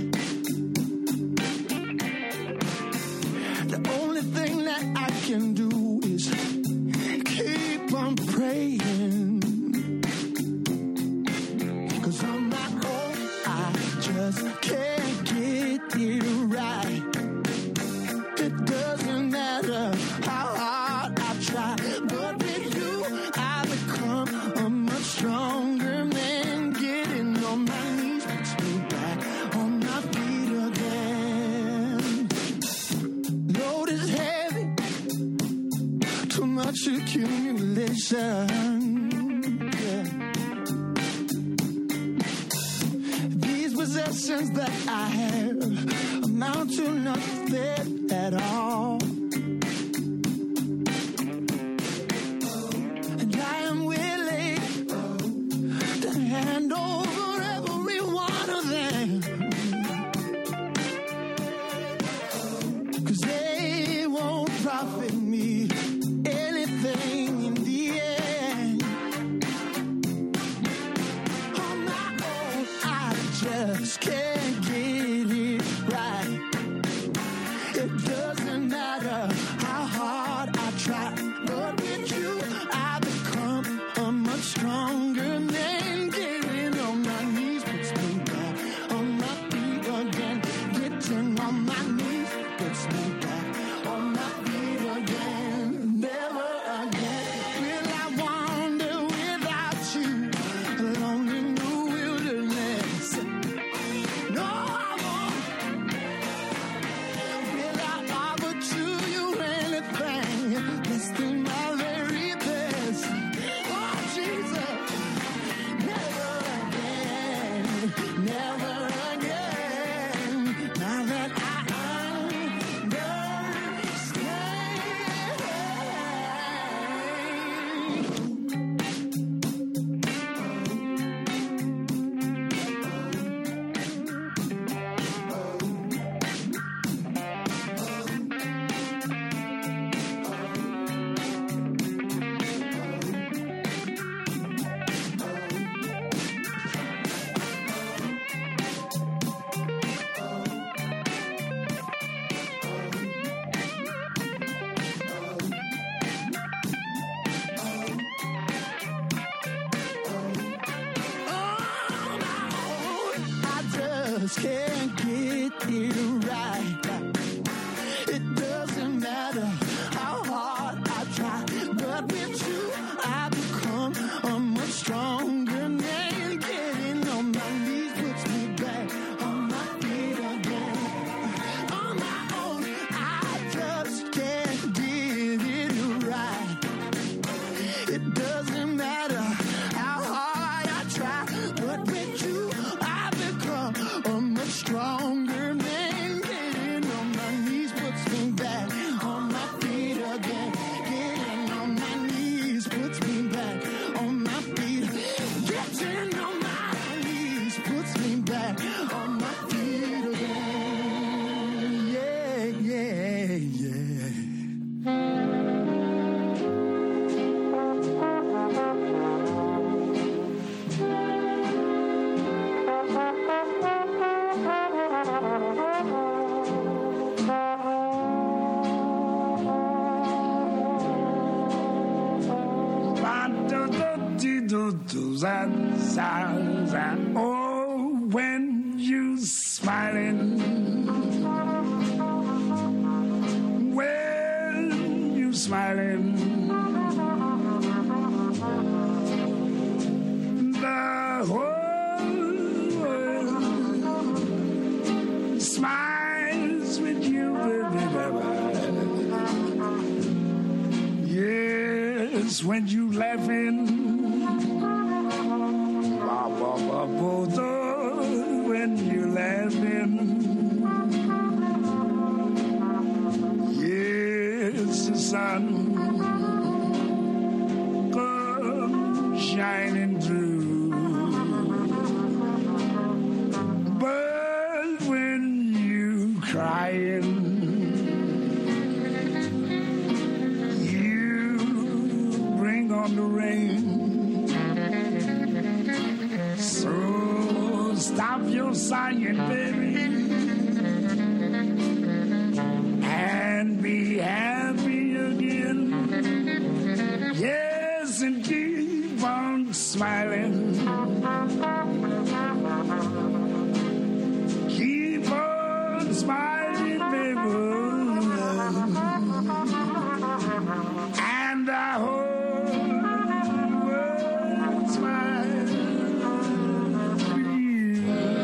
the only thing that I can do is keep on praying, 'cause on my own I just can't get it right. It doesn't matter how hard I try, but with you I become a much stronger man. Getting on my knees puts me back on my feet again. Load is heavy, too much accumulation. Yeah. These possessions that I have amount to nothing at all. And I am willing to hand over every one of them, 'cause they won't profit me anything in the end. On my own, I just can't get it right. It doesn't matter how hard I try, but with you I become a much stronger man. Getting on my knees puts me back on my feet again. Getting on my knees puts me back on my feet again. Never again will I wander without you alone in the wilderness. No, I won't. Will I offer to you anything less than my very best? Oh, Jesus, never again, never again. Now that I understand. I just can't get it right. It doesn't matter how hard I try, but with you I become a much stronger man. Getting on my knees puts me back on my feet again. On my own, I just can't get it right. It doesn't matter how hard I try, but with you I become a much stronger man. Getting on my knees puts me back on my feet again. Getting on my knees puts me back on my feet. Getting on my knees puts me back on my feet again. Yeah, yeah, yeah. Oh, when you smiling, when you smiling, the whole world smiles with you, baby. Yes, when you laughing. When you're laughing, yes, the sun shining through. But when you crying, you bring on the rain. So stop your sighing, baby, and be happy again. Yes, and keep on smiling. Keep on smiling, baby. And I hope the world smiles for you.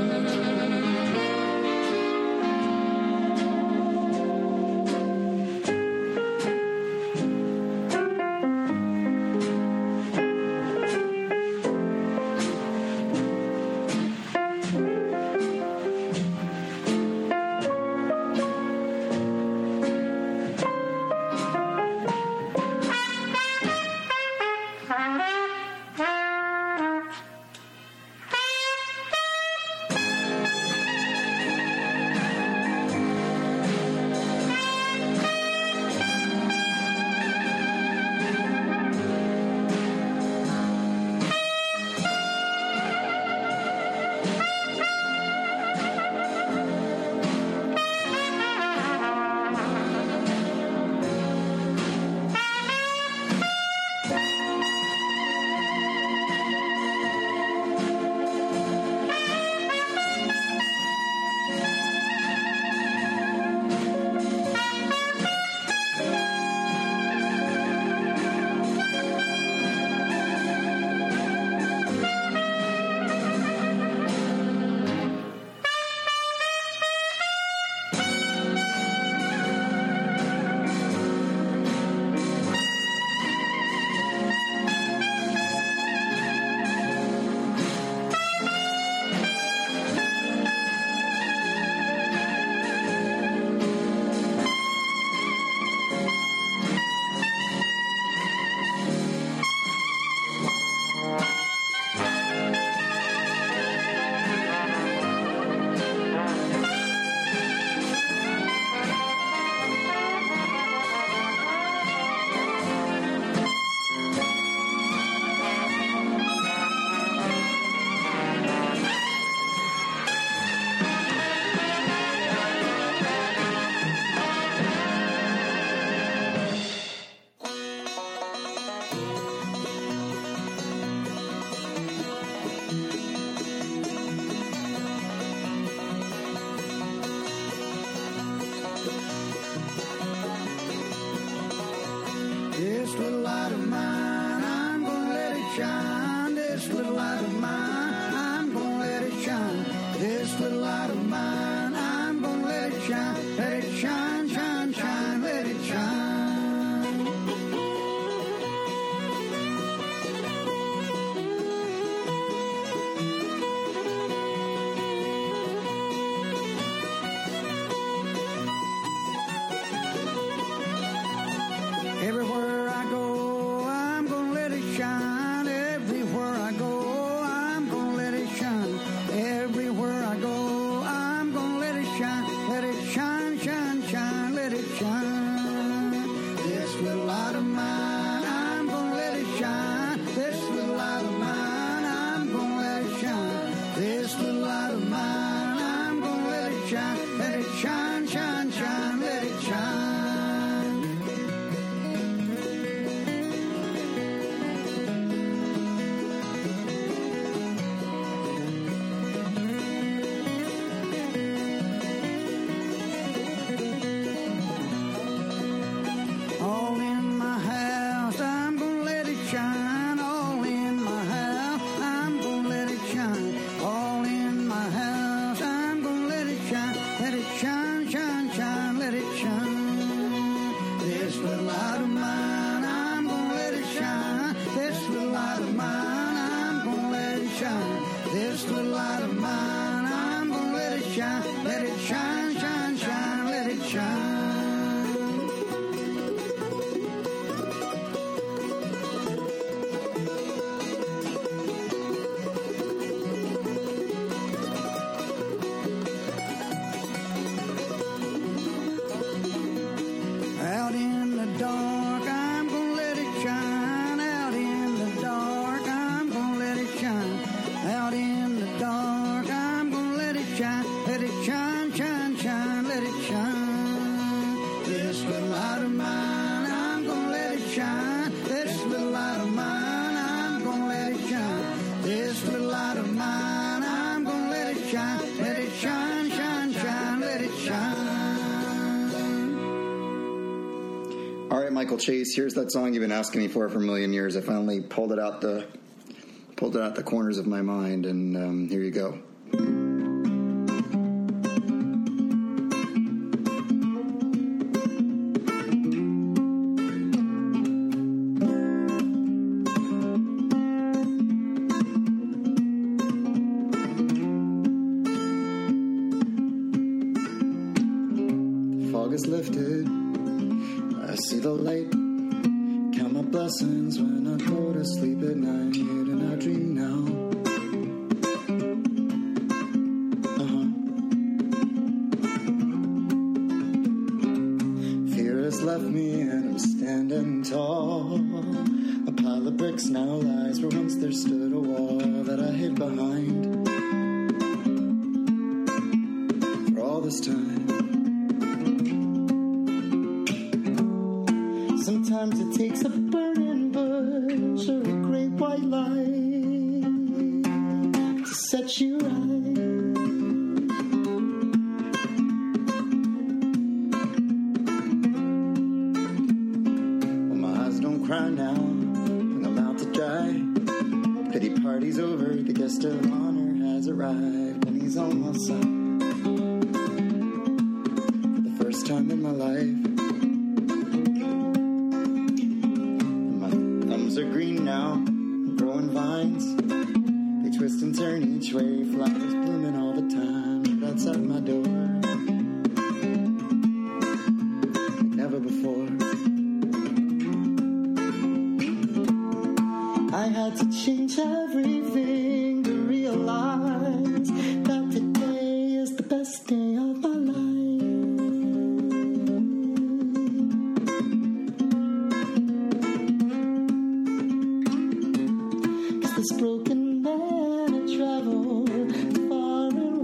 This little light of mine, I'm gonna let it shine. This little light of mine, I'm gonna let it shine. This little light of mine, I'm gonna let it shine. Let it shine, shine, shine, let it shine. Everywhere I go, I'm gonna let it shine. Everywhere I go, shine. This little light of mine, I'm gonna let it shine. This little light of mine, I'm gonna let it shine. Let it shine, shine, shine, let it shine. All right, Michael Chase, here's that song you've been asking me for for a million years. I finally pulled it out the pulled it out the corners of my mind, and um, here you go. Is lifted, I see the light, count my blessings when I go to sleep at night, and I dream now. Uh-huh. Fear has left me and I'm standing tall. A pile of bricks now lies where once there stood a wall that I hid behind. For all this time, sometimes it takes a burning bush or a great white light to set you right. Well, my eyes don't cry now, and the mouth to dry. Pity party's over, the guest of honor has arrived, and he's on my side. For the first time in my life, are green now, growing vines. They twist and turn each way, flowers blooming all the time right outside my door, like never before. I had to change everything to realize that today is the best day of my life. This broken man had traveled far and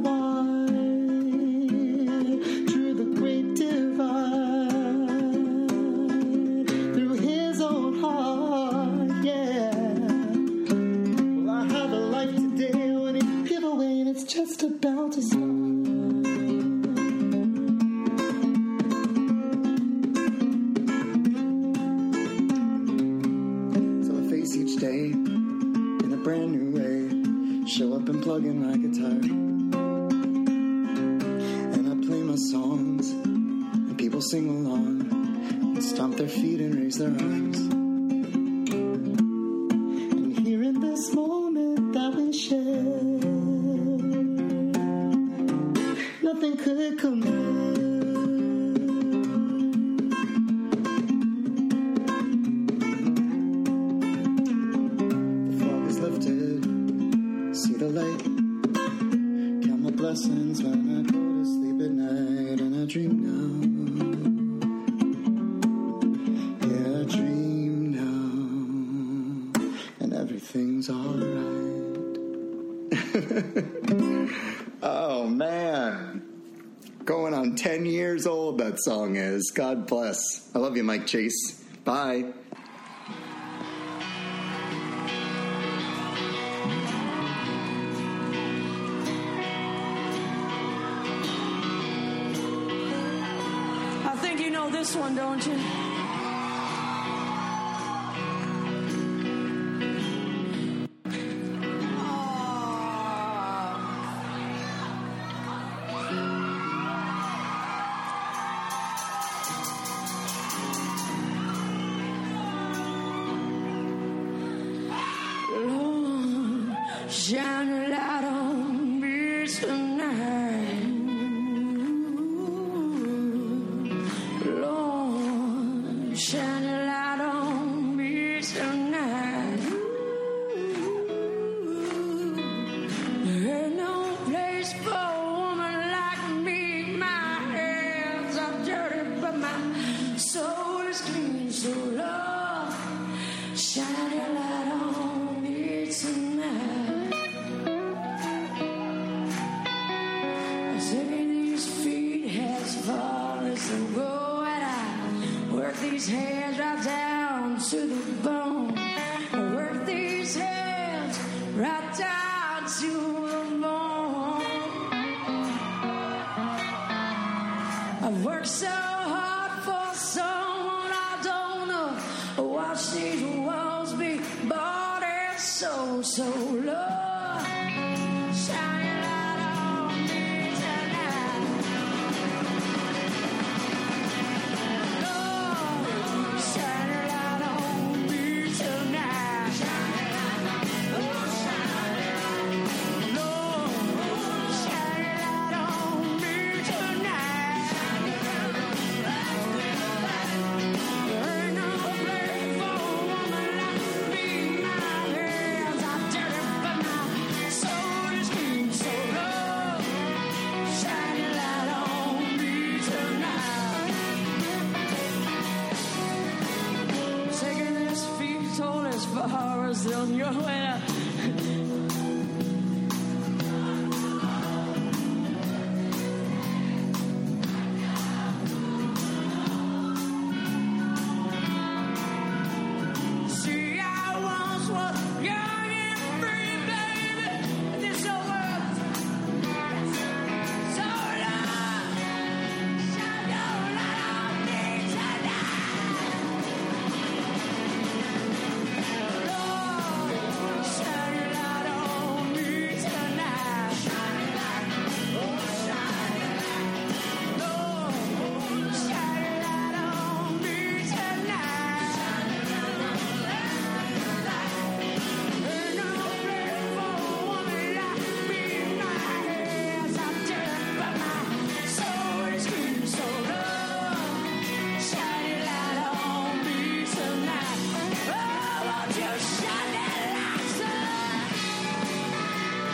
wide through the great divide, through his own heart, yeah. Well, I have a life today when it give away and it's just about to start. So I face each day brand new way, show up and plug in my guitar, and I play my songs, and people sing along, and stomp their feet and raise their arms. And here in this moment that we share, nothing could compare. See the light, count my blessings when I go to sleep at night, and I dream now. Yeah, I dream now, and everything's alright. Oh man, going on ten years old that song is. God bless. I love you, Mike Chase. Bye. This one, don't you? Lord, shine a light on me tonight. Shine a light on me tonight. There ain't no place for a woman like me. My hands are dirty, but my soul is clean. So Lord, shine a light on me tonight. I say these feet has fallen so go. Work these hands right down to the bone. I work these hands right down to the bone. I've worked so hard for someone I don't know. Watch these walls be bought and sold. So Lord, shine your light on me tonight. Lord, shine your light on me tonight. Lord, shine your light. Lord, shine your light on me tonight. There ain't no place for a woman like me. My hands are dirty, but my soul is clean. So Lord, shine your light on me tonight. Taking this feet told as far as on your way up. See, I once was young and free, baby. This old world, so Lord, shine your light on me tonight. Lord, shine your light on me tonight. Shine your light, oh, shine your light. Lord, shine your light on me tonight. Shine your light, ain't no place for a woman like me. My hands are dirty, but my soul is clean. So Lord, shine your light on me tonight. Oh, won't you shine that light, son?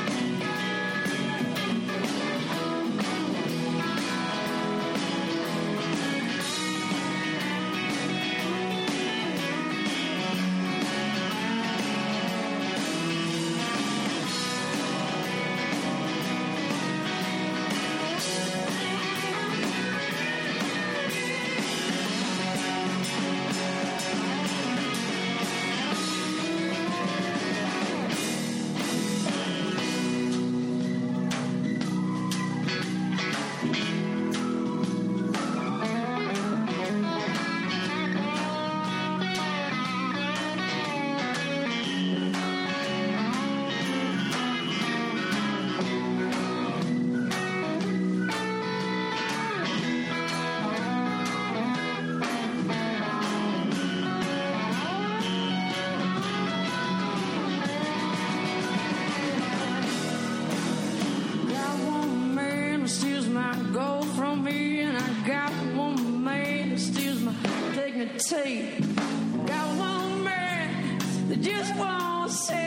Got one man who steals my gold from me, and I got one man who steals my dignity. Got one man that just won't say